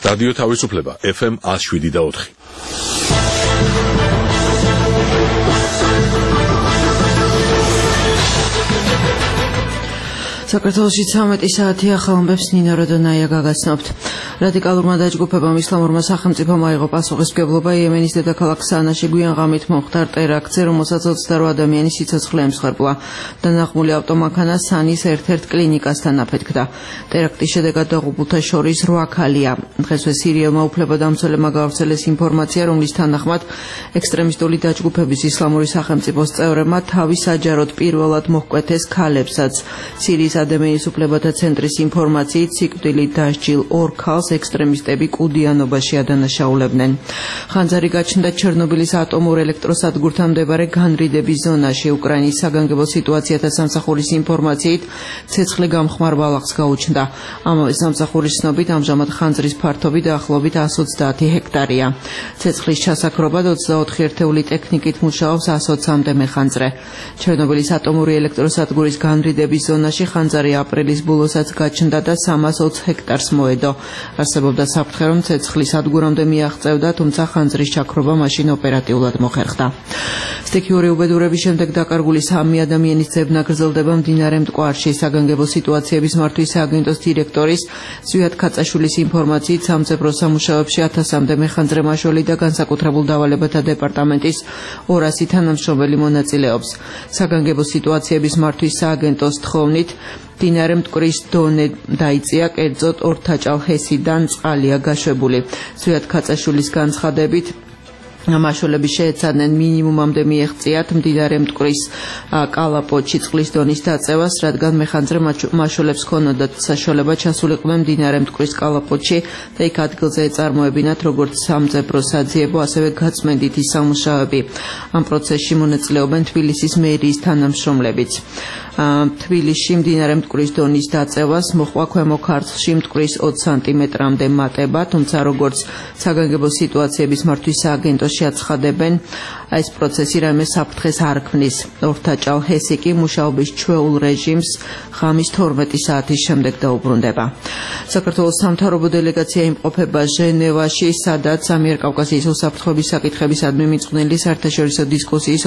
რადიო თავისუფლება FM 107.4. საქართველოში 13 საათია ხალხებს ნინო როდონაია გაგაცნობთ. რადიკალურმა დაჯგუფებამ ისლამურმა სახელმწიფომ აიღო პასუხისმგებლობა იემენის დედაქალაქ სანაში გვიან ღამით მომხდარ ტერაქტზე, რომელსაც 28 ადამიანის სიცოცხლე ემსხვერპლა. დანახმული ავტომანქანა სანის ერთ-ერთ კლინიკასთან აფეთქდა. ტერაქტის შედეგად დაღუპულთა შორის 8 ქალია. დღესვე სირიელმა უფლებადამცველებმა გაავრცელეს ინფორმაცია, რომლის თანახმად ექსტრემისტული დაჯგუფების ისლამური სახელმწიფოს წევრებმა თავი საჯაროდ პირველად მოჰკვეთეს ქალებსაც. სირიის ადამიანის უფლებათა ცენტრის ინფორმაციით სიკვდილით დასჯილ 2 ქალს ექსტრემისტები კუდიანობაში ადანაშაულებდნენ. ხანძარი გაჩნდა ჩერნობილის ატომურ ელექტროსადგურთან მდებარე განრიდების ზონაში. უკრაინის საგანგებო სიტუაციათა სამსახურის ინფორმაციით ცეცხლი გამხმარ ბალახს გაუჩნდა. ამავე სამსახურის ცნობით ამჟამად ხანძრის ფართობი დაახლოებით 130 ჰექტარია. ცეცხლის ჩასაქრობად 24 ერთეული ტექნიკით მუშაობს 120-მდე მეხანძრე. ჩერნობილის ატომური ელექტროსადგურის განრიდების ზონაში ხანძარი აპრილის ბოლოსაც გაჩნდა და 320 ჰექტარს მოედო. არსებობდა საფრთხე, რომ ცეცხლი სადგურამდე მიაღწევდა, თუმცა ხანძრის ჩაქრობა მაშინ ოპერატიულად მოხერხდა. სტიქიური უბედურების შემდეგ დაკარგული 3 ადამიანის ძებნა გრძელდება მდინარე მტკვარში. საგანგებო სიტუაციების მართვის სააგენტოს დირექტორის ზვიად ქაწაშვილის ინფორმაციით სამძებრო სამუშაოებში 1000-მდე მეხანძრე მაშველი და განსაკუთრებულ დავალებათა დეპარტამენტის 200 თანამშრომელი მონაწილეობს. საგანგებო სიტუაციების მართვის სააგენტოს თხოვნით მდინარე მტკვრის დონე დაიწია, კერძოდ ორთაჭალჰესიდან წყალია გაშვებული. ზვიად ქაწაშვილის განცხადებით მაშველები შეეცადნენ მინიმუმამდე მიეღწიათ მდინარე მტკვრის კალაპოტში წყლის დონის დაწევას, რადგან მეხანძრე მაშველებს ჰქონოდათ საშუალება ჩასულიყვნენ მდინარე მტკვრის კალაპოტში და იქ ადგილზე ეწარმოებინათ როგორც სამძებრო საძიებო, ასევე გაწმენდითი სამუშაოები. ამ პროცესში მონაწილეობენ თბილისის მერიის თანამშრომლებიც. თბილისში მდინარე მტკვრის დონის დაწევას მოჰყვა ქვემო ქართლში მტკვრის 20 სანტიმეტრამდე მატება, თუმცა როგორც საგანგებო სიტუაციების მართვის სააგენტოში აცხადებენ, ეს პროცესი რაიმე საფრთხეს არ ქმნის. ორთაჭალჰესი კი მუშაობის ჩვეულ რეჟიმს ღამის 12 საათის შემდეგ დაუბრუნდება. საქართველოს სამთავრობო დელეგაცია იმყოფება ჟენევაში, სადაც ამიერკავკასიის უსაფრთხოების საკითხებისადმი მიწყვნილი საერთაშორისო დისკუსიის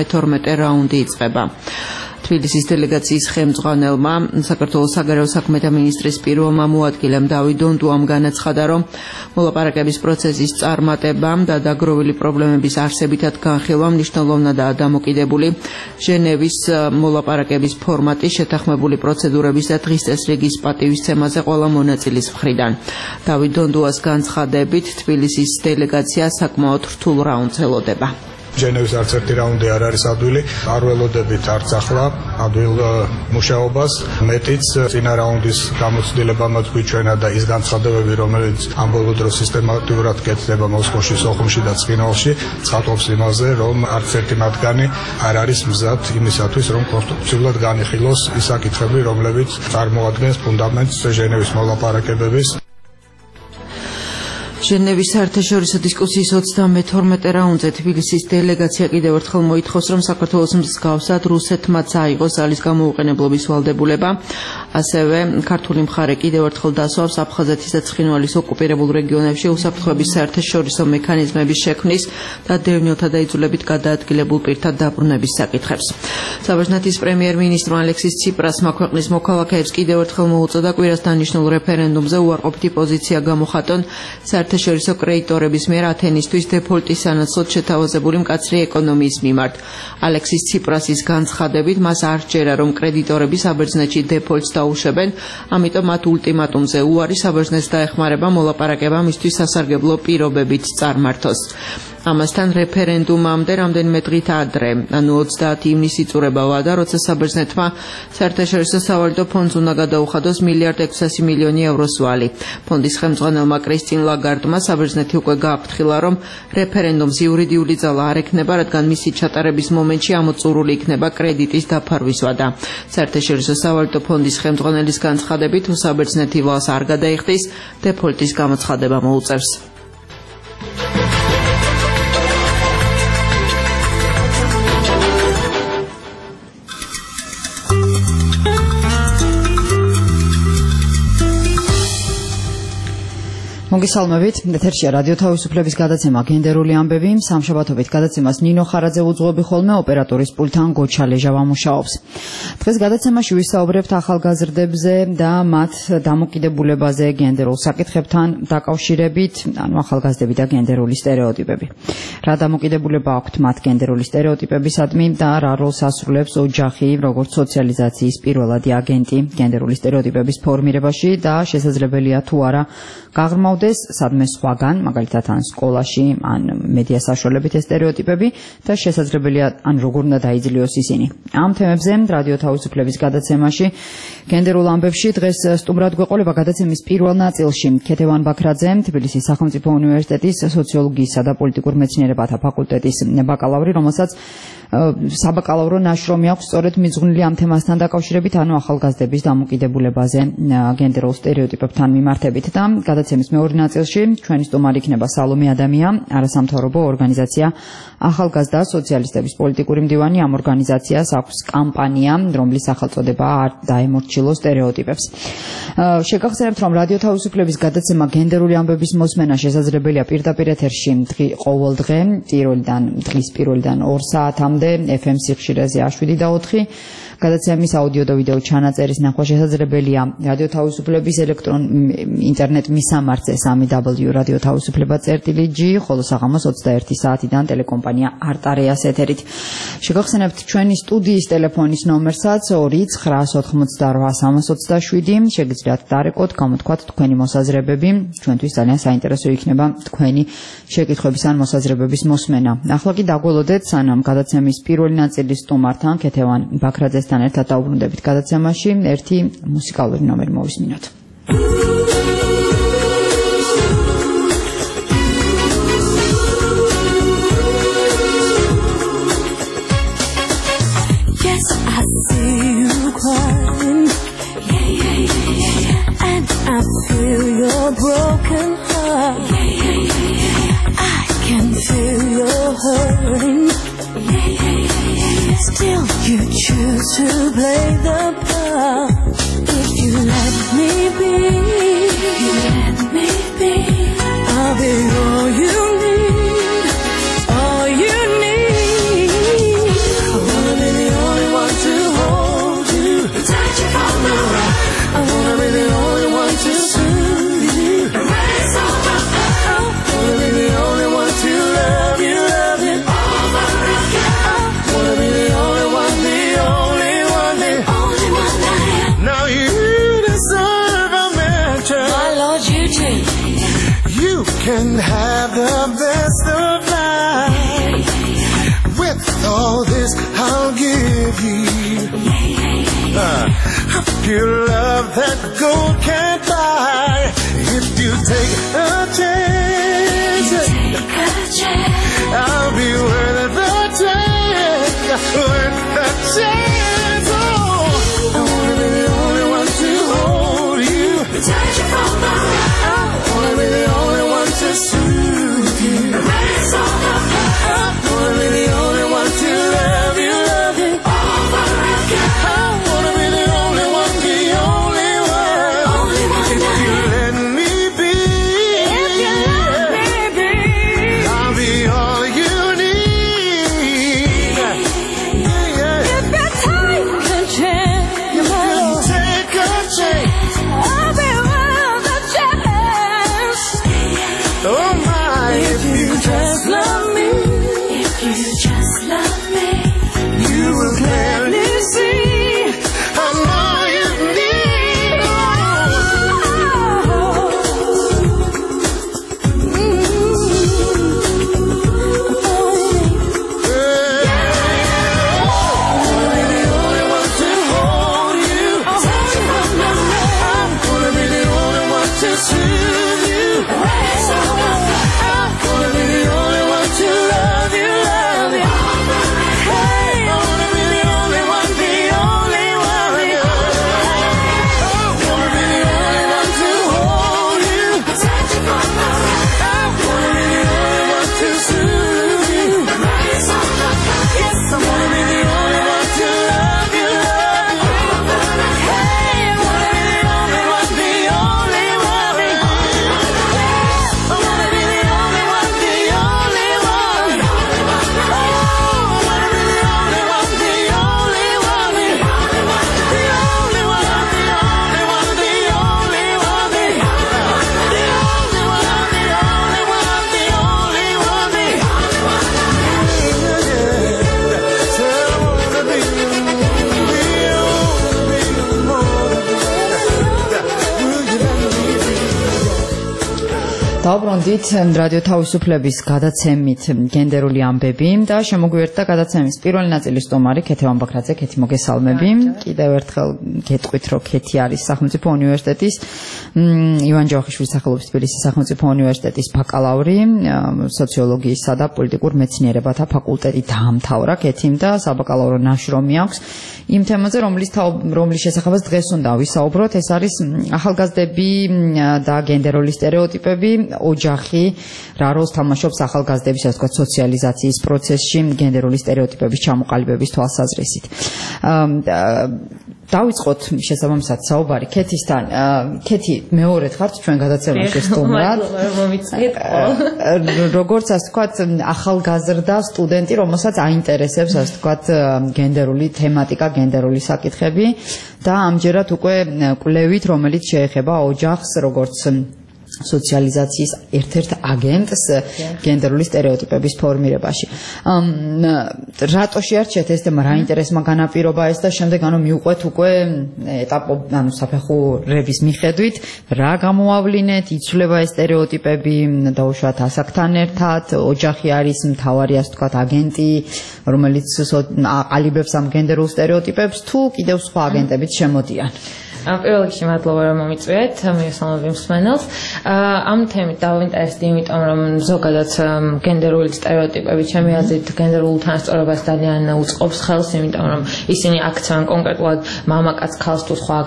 32 რაუნდი იწყება. თბილისის დელეგაციის ხელმძღვანელმა საქართველოს საგარეო საქმეთა მინისტრის პირველმა მოადგილემ დავით დონდუამ განაცხადა, რომ მოლაპარაკების პროცესის წარმატებამ და დაგროვილი პრობლემების არსებითად განხილვა მნიშვნელოვნადაა დამოკიდებული ჟენევის მოლაპარაკების ფორმატი, შეთანხმებული პროცედურების და დღის წესრიგის პატივისცემაზე ყველა მონაწილის მხრიდან. დავით დონდუას განცხადებით, თბილისის დელეგაცია საკმაოდ რთულ რაუნდს ელოდება. ჟენევის არც ერთი რაუნდი არ არის ადვილი, არ ველოდებით არც ახლა ადვილ მუშაობას, მეტიც წინა რაუნდის გამოცდილებამაც გვიჩვენა და ის განცხადებები, რომელიც ამ ბოლო დროს სისტემატურად კეთდება მოსკოვში, სოხუმში და ცხინვალში, ცხადყოფს იმაზე, რომ არც ერთი მათგანი არ არის მზად იმისათვის, რომ კონსტრუქციულად განიხილოს ის საკითხები, რომლებიც წარმოადგენს ფუნდამენტს ჟენევის მოლაპარაკებების. ჟენევის საერთაშორისო დისკუსიის 32 რაუნდზე თბილისის დელეგაცია კიდევ ერთხელ მოითხოვს, რომ საქართველოს მსგავსად რუსეთმაც აიღოს ძალის გამოუყენებლობის ვალდებულება. ასევე ქართული მხარე კიდევ ერთხელ დასვავს აფხაზეთის და ცხინვალის ოკუპირებულ რეგიონებში უსაფრთხოების საერთაშორისო მექანიზმების შექმნის და დევნილთა და იძულებით გადაადგილებულ პირთა დაბრუნების საკითხებს. საბერძნეთის პრემიერ-მინისტრმა ალექსის ციპრასმა ქვეყნის მოქალაქეებს კიდევ ერთხელ მოუწოდა კვირას დანიშნულ რეფერენდუმზე უარყოფითი პოზიცია გამოხატონ საერთაშორისო კრედიტორების მიერ ათენისთვის დეფოლტის სანაცვლოდ შეთავაზებული მკაცრი ეკონომიის მიმართ. ალექსის ციპრასის განცხადებით, მას არ სჯერა, რომ კრედიტორები საბერძნეთში დეფოლტს დაუშვებენ, ამიტომ მათ ულტიმატუმზე უარი საბერძნეთს დაეხმარება მოლაპარაკება მისთვის სასარგებლო პირობებით წარმართოს. ამასთან რეფერენდუმამდე რამდენიმე დღით ადრე, ანუ 30 ივნისს იწურება ვადა, როცა საბერძნეთმა საერთაშორისო სავალუტო ფონდს უნდა გადაუხადოს 1,6 მილიონი ევროს ვალი. ფონდის ხელმძღვანელმა კრისტინ ლაგარდმა საბერძნეთი უკვე გააფრთხილა, რომ რეფერენდუმს იურიდიული ძალა არ ექნება, რადგან მისი ჩატარების მომენტში ამოწურული იქნება კრედიტის დაფარვის ვადა. საერთაშორისო სავალუტო ფონდის ხელმძღვანელის განცხადებით, საბერძნეთი ვალს არ გადაიხდის, დეფოლტის გამოცხადება მოუწევს. მოგესალმებით, ეთერშია რადიო თავისუფლების გადაცემა გენდერული ამბები. სამშაბათობით გადაცემას ნინო ხარაძე უძღვები ხოლმე, ოპერატორის პულტთან გოჩა ლეჟავა მუშაობს. დღეს გადაცემაში ვისაუბრებთ ახალგაზრდებზე და მათ დამოკიდებულებაზე გენდერულ საკითხებთან დაკავშირებით, ანუ ახალგაზრდები და გენდერული სტერეოტიპები. რა დამოკიდებულება აქვთ მათ გენდერული სტერეოტიპებისადმი და რა როლს ასრულებს ოჯახი, როგორც სოციალიზაციის პირველადი აგენტი გენდერული სტერეოტიპების ფორმირებაში და შესაძლებელია თუ არა გაღრმავდეს სადმე სხვაგან, მაგალითად ან სკოლაში, ან მედია საშუალებით ეს სტერეოტიპები და შესაძლებელია ან როგორ უნდა დაიძლიოს ისინი. ამ თემებზე რადიო თავისუფლების გადაცემაში გენდერულ ამბებში დღეს სტუმრად გვეყოლება გადაცემის პირველ ნაწილში ქეთევან ბაქრაძე, თბილისის სახელმწიფო უნივერსიტეტის სოციოლოგიისა და პოლიტიკურ მეცნიერებათა ფაკულტეტის ბაკალავრი, რომელსაც საბაკალავრო ნაშრომი აქვს სწორედ მიძღვნილი ამ თემასთან დაკავშირებით, ანუ ახალგაზრდების დამოკიდებულებაზე გენდერულ სტერეოტიპებთან მიმართებით და გადაცემის მეორე ნაწილში ჩვენი სტუმარი იქნება სალომე ადამია, არასამთავრობო ორგანიზაცია ახალგაზრდა სოციალისტების პოლიტიკური მდივანი. ამ ორგანიზაციას აქვს კამპანია, რომლის სახელწოდებაა არ დაემორჩილო სტერეოტიპებს. შეგახსენებთ, რომ რადიო თავისუფლების გადაცემა გენდერული ამბების მოსმენა შესაძლებელია პირდაპირ ეთერში ყოველ დღე, დღის პირველიდან 2 საათამდე FM სიხშირეზე 7 და 4. გადაცემის აუდიო და ვიდეო ჩანაწერის ნახვა შესაძლებელია რადიო თავისუფლების ინტერნეტ მისამართზე www.radiotavisufleba.gr, ხოლო საღამოს 21 საათიდან ტელეკომპანია არტარეას ეთერით. შეგახსენებთ ჩვენი სტუდიის ტელეფონის ნომერსაც 2-988-327. შეგიძლიათ დარეკოთ, გამოთქვათ თქვენი მოსაზრებები. ჩვენთვის ძალიან საინტერესო იქნება თქვენი შეკითხვების ან მოსაზრებების მოსმენა. ახლა კი დაგველოდეთ, სანამ გადაცემის პირველი ნაწილის სტუმართან ქეთევან ბაქრაძესთან ერთად დაუბრუნდებით გადაცემაში, ერთი მუსიკალური ნომერი მოვისმინოთ. Yes, I see you crying, and I feel your broken heart. I can feel your hurting. Still you choose to play the part. If you let me be, I'll be all you need, all you need. I wanna be the only one to hold you, touch you from the right. I wanna be the only one to soothe you, erase all my past. I wanna be the only one to love you over again. I wanna be the only one, the only one I am. Now you deserve a mention. My Lord, you too. You can have the best of life. With all this I'll give you a pure love that gold can't buy. If you take a chance, I'll be worth the chance, worth the chance. Oh, I wanna be the only one to hold you, Touch you from the right. I wanna be the only one to soothe you, Erase all the past. I wanna be the only one to love you Over again. I wanna be the only one, the only one. Only one If I you am. let me be, If you let me be, I'll be all you need. Საუბრობდით რადიო თავისუფლების გადაცემით გენდერული ამბები და შემოგვიერთდა გადაცემის პირველი ნაწილის სტუმარი ქეთი ვამბაქრაძე. ქეთი, მოგესალმები. კიდევ ერთხელ გეტყვით, რომ ქეთი არის სახელმწიფო უნივერსიტეტის ივან ჯავახიშვილის სახელობის თბილისის სახელმწიფო უნივერსიტეტის ბაკალავრი, სოციოლოგიისა და პოლიტიკურ მეცნიერებათა ფაკულტეტი დაამთავრა ქეთიმ და საბაკალავრო ნაშრომი აქვს იმ თემაზე, რომლის შესახებაც დღეს უნდა ვისაუბროთ. ეს არის ახალგაზრდები და გენდერული სტერეოტიპები, ოჯახი, რა როლს თამაშობს ახალგაზრდების, ასე ვთქვათ, სოციალიზაციის პროცესში გენდერული სტერეოტიპების ჩამოყალიბების თვალსაზრისით. დავიწყოთ შესაბამისად საუბარი ქეთისთან. ქეთი, მეორედ ხართ ჩვენ გადაცემაში სტუმრად. როგორც ასე ვთქვათ, ახალგაზრდა სტუდენტი, რომელსაც აინტერესებს, ასე ვთქვათ, გენდერული თემატიკა, გენდერული საკითხები და ამჯერად უკვე კვლევით, რომელიც შეეხება ოჯახს, როგორც სოციალიზაციის ერთ-ერთ აგენტს გენდერული სტერეოტიპების ფორმირებაში. რატო შეარჩიეთ ეს თემა, რა ინტერესმა განაპირობა ეს და შემდეგ მივყვეთ უკვე საფეხურების მიხედვით, რა გამოავლინეთ, იცვლება ეს სტერეოტიპები დაუშვათ ასაკთან ერთად, ოჯახი არის მთავარი, ასე ვთქვათ, აგენტი, რომელიც აყალიბებს ამ გენდერულ სტერეოტიპებს, თუ კიდევ სხვა აგენტებიც შემოდიან. პირველ რიგში მადლობა რომ მომიწვიეთ, მივესალმები მსმენელს. ამ თემით დავინტერესდი, იმიტომ რომ ზოგადად გენდერული სტერეოტიპები ჩემი აზრით გენდერულ თანასწორობას ძალიან უწყობს ხელს, იმიტომ რომ ისინი აქცევენ კონკრეტულად მამაკაც ქალს თუ სხვა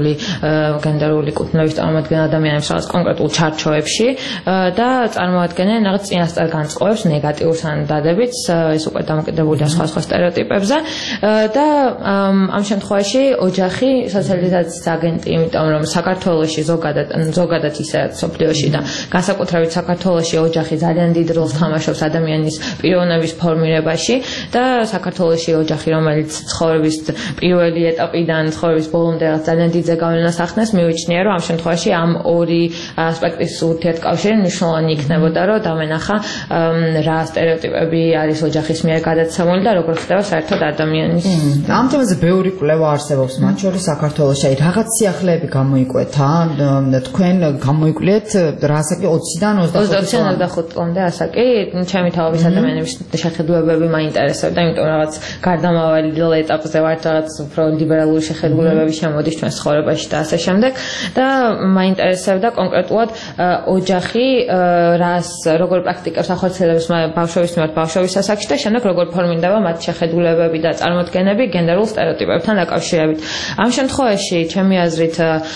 გენდერული კუთვნილების წარმომადგენელ ადამიანებს რაღაც კონკრეტულ ჩარჩოებში და წარმოადგენენ რაღაც წინასწარ განწყობებს, ნეგატიურს ან დადებითს, ეს უკვე დამოკიდებულია სხვა სტერეოტიპებზე და ამ შემთხვევაში ოჯახი სოციალიზაციის აგენტი, იმიტომ რომ საქართველოში ზოგადად ისე სოფლიოში და განსაკუთრებით საქართველოში ოჯახი ძალიან დიდ როლს თამაშობს ადამიანის პიროვნების ფორმირებაში და საქართველოში ოჯახი, რომელიც ცხოვრების პირველი ეტაპიდან ცხოვრების ბოლომდე ძალიან დიდ ზეგავლენას ახდენს, მივიჩნია, რომ ამ შემთხვევაში ამ ორი ასპექტის ურთიერთკავშირი მნიშვნელოვანი იქნებოდა, რომ დავენახა რა სტერეოტიპები არის ოჯახის მიერ გადაცემული და როგორ ხდება საერთოდ ადამიანის. ამ თემაზე ბევრი კვლევა არსებობს, მათ შორის საქართველოში რაღაც სიახლეები გამოიკვეთა, თქვენ გამოიკვლიეთ რა ასაკი 20-დან 25 წლამდე ასაკი, ჩემი თაობის ადამიანების შეხედულებები მაინტერესებდა, იმიტომ რაღაც გარდამავალ ეტაპზე ვართ, რაღაც უფრო ლიბერალური შეხედულებები შემოდის ჩვენს ცხოვრებაში და ასე შემდეგ და მაინტერესებდა კონკრეტულად ოჯახი როგორ პრაქტიკებს ახორციელებს ბავშვების მიმართ ბავშვების ასაკში და შემდეგ როგორ ფორმირდება მათი შეხედულებები და წარმოდგენები გენდერულ სტერეოტიპებთან დაკავშირებით. ამ შემთხვევაში ჩემი აზრით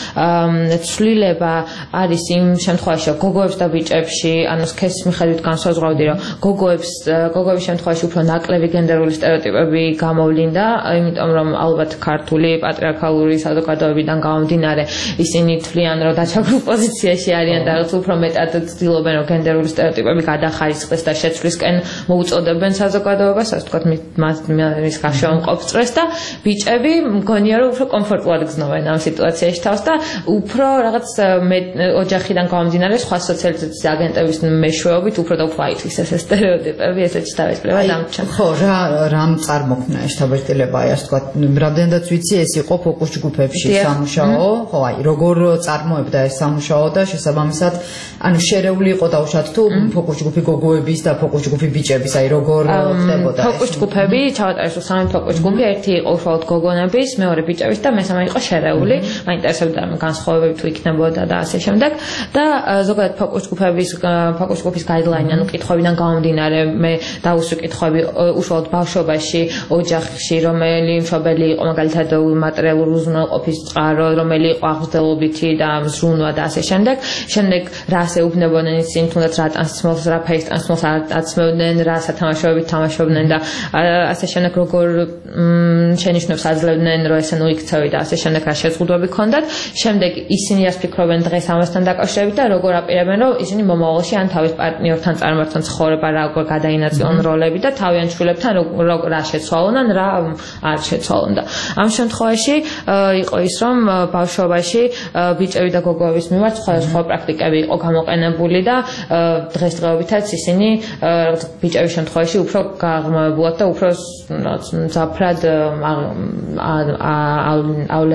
ცვლილება არის იმ შემთხვევაში, რომ გოგოებს და ბიჭებში, ანუ სქესის მიხედვით განსაზღვრავდი, რომ გოგოების შემთხვევაში უფრო ნაკლები გენდერული სტერეოტიპები გამოვლინდა, იმიტომ რომ ალბათ ქართული პატრიარქალური საზოგადოებიდან გამომდინარე, ისინი თვლიან, რომ დაჩაგრულ პოზიციაში არიან და რაღაც უფრო მეტად ცდილობენ, რომ გენდერული სტერეოტიპები გადახარისხდეს და შეცვლისკენ მოუწოდებენ საზოგადოებას, ასე ვთქვათ, მის გაშემომყოფ წრეს და ბიჭები მგონია, რომ უფრო კომფორტულად გრძნობენ ამ სიტუაციაში თავს და უფრო რაღაც ოჯახიდან გამომდინარე სხვა სოციალიზაციის აგენტების მეშვეობით უფრო და უფრო აითვისეს ეს სტერეოტიპები, ესეც დავესწრება დამჩენ. ხო, რამ წარმოქმნა ეს შთაბეჭდილება, ასე ვთქვათ, რამდენადაც ვიცი, ეს იყო ფოკუს ჯგუფებში სამუშაო, ხო, როგორ წარმოებდა ეს სამუშაო და შესაბამისად, შერეული იყო დაუშვათ თუ ფოკუს ჯგუფი გოგოების და ფოკუს ჯგუფი ბიჭების, როგორ ხდებოდა ეს? ფოკუს ჯგუფები, ჩავატარეს სამი ფოკუს ჯგუფი, ერთი იყო უშუალოდ გოგონების, მეორე ბიჭების და მესამე იყო შერეული, მაინტერესებდა განსხვავებები თუ იქნებოდა და ასე შემდეგ და ზოგადად ფოკუს ჯგუფის გაიდლაინი, ანუ კითხვებიდან გამომდინარე, მე დავუსვი კითხვები უშუალოდ ბავშვობაში, ოჯახში, რომელი მშობელი იყო მაგალითად მატერიალური უზრუნველყოფის წყარო, რომელი იყო აღზრდელობითი და მზრუნვა და ასე შემდეგ. შემდეგ რას ეუბნებოდნენ ისინი, თუნდაც რა ტანსმელს, რა ფერის ტანსმელს აწმევდნენ, რა სათამაშოებით თამაშობდნენ და ასე შემდეგ როგორ შენიშვნებს აძლევდნენ, რომ ესე ნუ იქცევი და ასე შემდეგ რა შეზღუდვები ჰქონდათ. შემდეგ ისინი რას ფიქრობენ დღეს ამასთან დაკავშირებით და როგორ აპირებენ, რომ ისინი მომავალში ან თავის პარტნიორთან წარმართონ ცხოვრება, როგორ გადაინაწილონ როლები და თავიანთ შვილებთან რა შეცვალონ ან რა არ შეცვალონ და ამ შემთხვევაში იყო ის, რომ ბავშვობაში ბიჭები და გოგოების მიმართ სხვა პრაქტიკები იყო გამოყენებული და დღესდღეობითაც ისინი ბიჭების შემთხვევაში უფრო გაღრმავებულად და უფრო მძაფრად ავლენდნენ ამ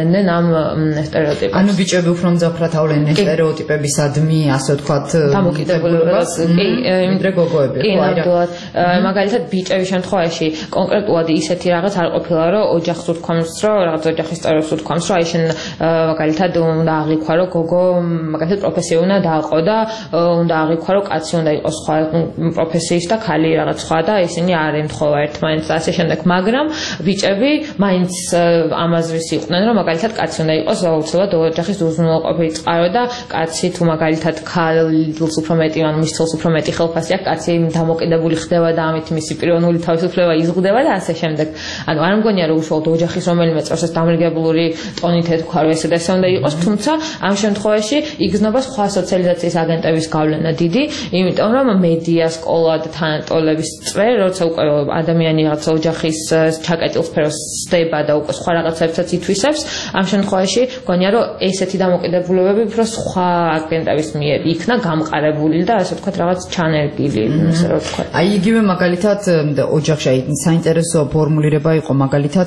სტერეოტიპებს. ანუ ბიჭები უფრო მძაფრად ავლენენ სტერეოტიპებისადმი, ასე ვთქვათ, დამოკიდებულებას. კი, ვიდრე გოგოები. კი, ნამდვილად. მაგალითად ბიჭების შემთხვევაში კონკრეტულად ისეთი რაღაც არ ყოფილა, რომ ოჯახს უთქვამს, რომ რაღაც ოჯახის წევრებს უთქვამს, რომ აი შენ მაგალითად უნდა აღიქვა, რომ გოგო მაგალითად პროფესია უნდა დააყო და უნდა აღიქვა, რომ კაცი უნდა იყოს სხვა პროფესიის და ქალი რაღაც სხვა და ისინი არ ემთხოვა ერთმანეთს და ასე შემდეგ, მაგრამ ბიჭები მაინც ამაზრის იყვნენ, რომ მაგალითად კაცი უნდა იყოს აუცილებლად ოჯახის უზრუნველყოფილი წყარო და კაცი თუ მაგალითად ქალს უფრო მეტი, ან მის ცოლს უფრო მეტი ხელფასი აქვს, კაცი დამოკიდებული ხდება და ამით მისი პიროვნული თავისუფლება იზღუდება და ასე შემდეგ. ანუ არ მგონია რომ უშუალოდ ოჯახის რომელიმე წევრს დამრიგებული ტონით ეთქვა, რომ ესე და ესე უნდა იყოს, თუმცა ამ შემთხვევაში იგრძნობა სხვა სოციალიზაციის აგენტების გავლენა დიდი, იმიტომ რომ მედია, სკოლა და თანატოლების წვერ, როცა უკვე ადამიანი რაღაც ოჯახის ჩაკეტილ სფეროს სდება და უკვე სხვა რაღაცებსაც ითვისებს, ამ შემთხვევაში მგონია რომ ესეთი დამოკიდებულებები უფრო სხვა აგენტების მიერ იქნა გამყარებული და ასე ვთქვათ რაღაც ჩანერგილი, ასე რომ ვთქვათ. აი იგივე მაგალითად ოჯახში აი საინტერესო ფორმულირება იყო მაგალითად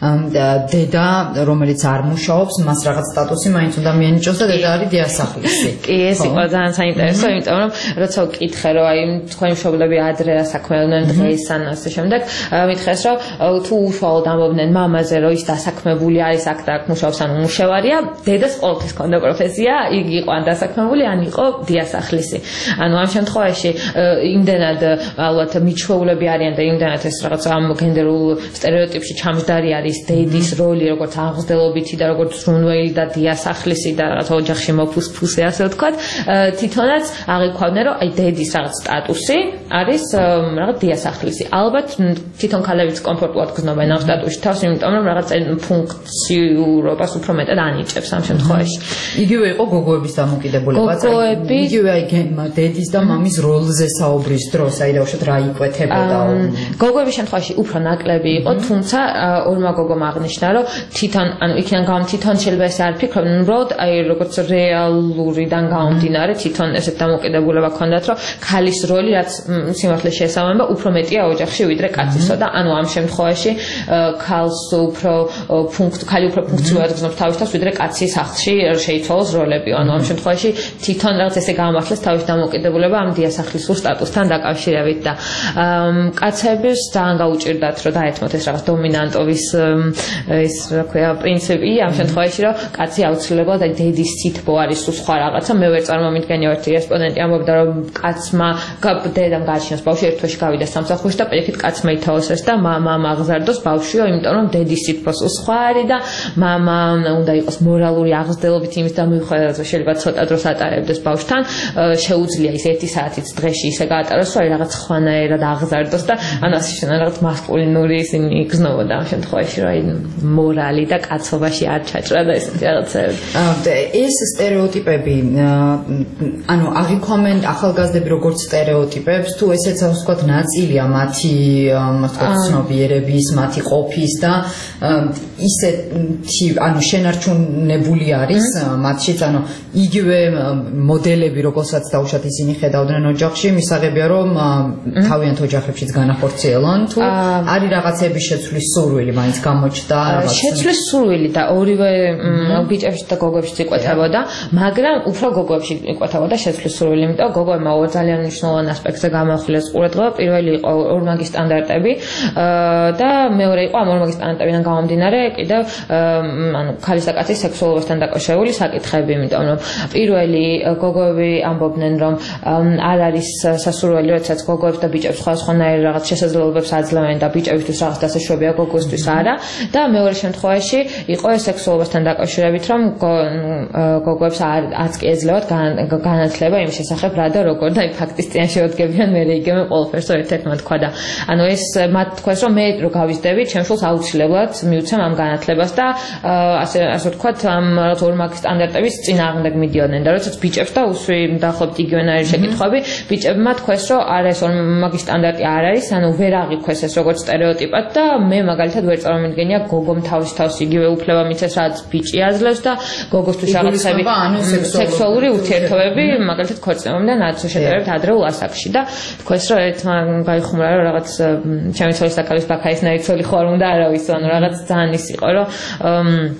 დედა, რომელიც არ მუშაობს, მას რაღაც სტატუსი მაინც უნდა მიენიჭოს და დედა არის დიასახლისი. კი, ეს იყო ძალიან საინტერესო, იმიტომ რომ როცა ვკითხე, რომ აი თქვენი მშობლები ადრე რა საქმეობდნენ დღეს ან ასე შემდეგ, მითხეს, რომ თუ უშუალოდ ამბობდნენ მამაზე, რომ ის დასაქმებული არის აქ და აქ მუშაობს, ანუ მუშევარია, დედას ყოველთვის ჰქონდა პროფესია, იგი იყო ან დასაქმებული, ან იყო დიასახლისი. ანუ ამ შემთხვევაში იმდენად ალბათ მიჩვეულები არიან და იმდენად ეს რაღაც ამ გენდერულ სტერეოტიპში ჩამჯდარი არის დედის როლი, როგორც აღზრდელობითი და როგორც ზრუნველი და დიასახლისი და რაღაც ოჯახში მოფუსფუსე, ასე ვთქვათ, თვითონაც აღიქვავდნენ, რომ აი დედის რაღაც სტატუსი არის რაღაც დიასახლისი. ალბათ თვითონ ქალებიც კომფორტულად გრძნობენ ამ სტატუსში თავს, იმიტომ რომ რაღაც ფუნქციურობას უფრო მეტად ანიჭებს ამ შემთხვევაში. იგივე იყო გოგოების დამოკიდებულება. გოგოები იგივე აი დედის და მამის როლზე საუბრის დროს, აი დაუშვათ რა იკვეთებოდა. გოგოების შემთხვევაში უფრო ნაკლები იყო, თუმცა ორმა გოგომ აღნიშნა, რომ თვითონ, ანუ იქიდან თვითონ შეიძლება ეს არ ფიქრობდნენ, რომ აი როგორც რეალურიდან გამომდინარე, თვითონ ესეთ დამოკიდებულება ჰქონდათ, რომ ქალის როლი რაც სიმართლეს შეესაბამება, უფრო მეტია ოჯახში ვიდრე კაცისო და ანუ ამ შემთხვევაში ქალი უფრო ფუნქციურად გრძნობს თავის თავს, ვიდრე კაცი სახლში შეიცვალოს როლები. ანუ ამ შემთხვევაში თვითონ რაღაც ესე გამართლეს თავის დამოკიდებულება ამ დიასახლისურ სტატუსთან დაკავშირებით და კაცებს ძალიან გაუჭირდათ, რომ დაეთმოთ ეს რაღაც დომინანტობის ეს რა ქვია პრინციპი ამ შემთხვევაში, რომ კაცი აუცილებლად დედის სითბო არის თუ სხვა რაღაცა. მე ვერ წარმომიდგენია, ერთი რესპონდენტი ამბობდა, რომ კაცმა დედამ გააჩინოს ბავშვი, ერთ თვეში გავიდა სამსახურში და პირიქით კაცმა ითავსეს და მამამ აღზარდოს ბავშვიო, იმიტომ რომ დედის სითბოს სხვა არის და მამა უნდა იყოს მორალური აღზრდელობით იმის და მიუხედავად შეიძლება ცოტა დროს ატარებდეს ბავშვთან, შეუძლია ის 1 საათიც დღეში ისე გაატაროს, რომ რაღაც ხვანაერად აღზარდოს და ანუ ასე შეიძლება რაღაც მასკულინური ისინი იგრძნობოდა ამ შემთხვევაში, რომ აი მორალი და კაცობაში არ ჩაჭრა და ესეთი რაღაცები. ეს სტერეოტიპები, ანუ აღიქვამენ ახალგაზრდები როგორც სტერეოტიპებს, თუ ესეც ასე ვთქვათ ნაწილია მათი ცნობიერების, მათი ყოფის და ისეთი, ანუ შენარჩუნებული არის მათშიც, ანუ იგივე მოდელები, როგორცაც დაუშვათ ისინი ხედავდნენ ოჯახში, მისაღებია რომ თავიანთ ოჯახებშიც განახორციელონ, თუ არის რაღაცების შეცვლის სურვილი მაინც გამოჩნდა რაღაც შეცვლის სურვილი და ორივე ბიჭებში და გოგოებში იკვეთებოდა, მაგრამ უფრო გოგოებში იკვეთებოდა შეცვლის სურვილი, იმიტომ რომ გოგოებმა ძალიან მნიშვნელოვან ასპექტზე გამახვილეს ყურადღება. პირველი იყო ორმაგი სტანდარტები და მეორე იყო ამ ორმაგი სტანდარტებიდან გამომდინარე კიდევ ანუ ქალის და კაცის სექსუალობასთან დაკავშირებული საკითხები, იმიტომ რომ პირველი გოგოები ამბობდნენ, რომ არ არის სასურველი, როდესაც გოგოებს და ბიჭებს სხვადასხვანაირ რაღაც შესაძლებლობებს აძლევენ და ბიჭებისთვის რაღაც დასაშვებია, გოგოსთვის არა და მეორე შემთხვევაში იყო ეს სექსუალობასთან დაკავშირებით, რომ გოგოებს არც კი ეძლევათ განათლება იმ შესახებ რა და როგორ და იმ ფაქტის წინ შეუდგებიან მე იგივე ყველაფერს ერთ-ერთმა თქვა და ანუ ეს მათ თქვეს, რომ მე რო გავიზრდები, ჩემ შულს აუცილებლად მიუცემ ამ განათლებას და ასე ვთქვათ, ამ ორმაგი სტანდარტების წინააღმდეგ მიდიოდნენ და როდესაც ბიჭებს და უსვი დაახლოებით იგივენაირი შეკითხვები, ბიჭებმა თქვეს, რომ არა ეს ორმაგი სტანდარტი არ არის, ანუ ვერ აღიქვეს ეს როგორც სტერეოტიპად და მე მაგალითად ვერ წარმომიდგენია გოგომ თავის იგივე უფლება მიცეს, რაც ბიჭი აძლევს და გოგოსთვის რაღაცები სექსუალური ურთიერთობები მაგალითად ქორწინებამდე ნაცვლად შედარებით ადრეულ ასაკში და თქვეს, რომ ერთმა გაიხუმრა, რომ რაღაც ჩემი ცოლის და ქალის ბაქაისნაირი ცოლი ხო არ უნდა არავის, ანუ რაღაც ძალიან ის იყო, რომ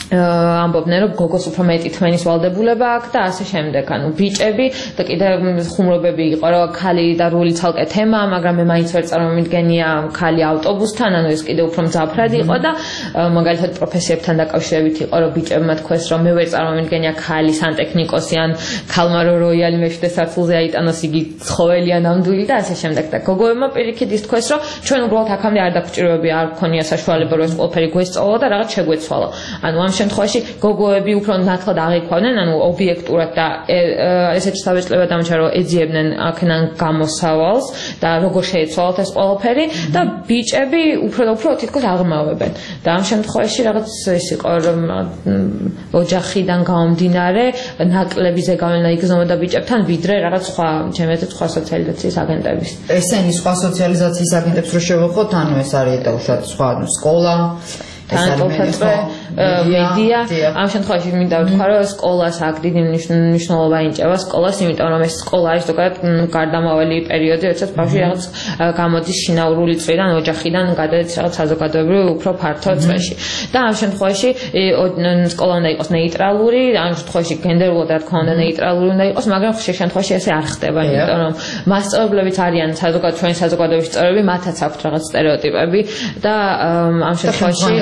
ამბობდნენ რომ გოგოს უფრო მეტი თმენის ვალდებულება აქვს და ასე შემდეგ. ანუ ბიჭები და კიდე ხუმრობები იყო რომ ქალი და რული ცალკე თემა, მაგრამ მე მაინც ვერ წარმომიდგენია ქალი ავტობუსთან, ანუ ეს კიდე უფრო მძაფრად იყო და მაგალითად პროფესიებთან დაკავშირებით იყო რომ ბიჭებმა თქვეს რომ მე ვერ წარმომიდგენია ქალი სანტექნიკოსი ან ქალმა რო როიალი მეშვიდე სართულზე აიტანოს იგი ცხოველი ან ნამდვილი და ასე შემდეგ. და გოგოებმა პირიქით ის თქვეს რომ ჩვენ უბრალოდ აქამდე არ დაგვჭიროები, არ გქონია საშუალება რომ ეს ყველაფერი გვესწავლა და რაღაც შეგვეცვალა. ანუ ამ შემთხვევაში გოგოები უფრო ნათლად აღიქვავდნენ, ანუ ობიექტურად და ესეც დავეწლება დამჩა რომ ეძიებდნენ აქედან გამოსავალს და როგორ შეეცვალათ ეს ყველაფერი და ბიჭები უფრო და უფრო თითქოს აღმავებენ. და ამ შემთხვევაში რაღაც ეს იყო რომ ოჯახიდან გამომდინარე ნაკლები ზეგავლენა იგრძნობდა ბიჭებთან ვიდრე რაღაც სხვა ჩემეთე სხვა სოციალიზაციის აგენტების. ესენი სხვა სოციალიზაციის აგენტებს რო შევეხოთ, ანუ ეს არის უშუალოდ სხვა სკოლა თანატოლფეწვე მედია ამ შემთხვევაში მინდა ვთქვა რომ სკოლას აქ დიდი მნიშვნელობა ინჭება სკოლას, იმიტომ რომ ეს სკოლა არის ზოგადად გარდამავალი პერიოდი, როდესაც ბავშვი რაღაც გამოდის შინაურული წრიდან, ოჯახიდან გადადის რაღაც საზოგადოებრივ უფრო ფართო წრეში. და ამ შემთხვევაში სკოლა უნდა იყოს ნეიტრალური, ამ შემთხვევაში გენდერულად რა თქმა უნდა ნეიტრალური უნდა იყოს, მაგრამ ხშირ შემთხვევაში ესე არ ხდება, იმიტომ რომ მასწავლებლებიც არიან ჩვენი საზოგადოების წევრები, მათაც აქვთ რაღაც სტერეოტიპები და ამ შემთხვევაში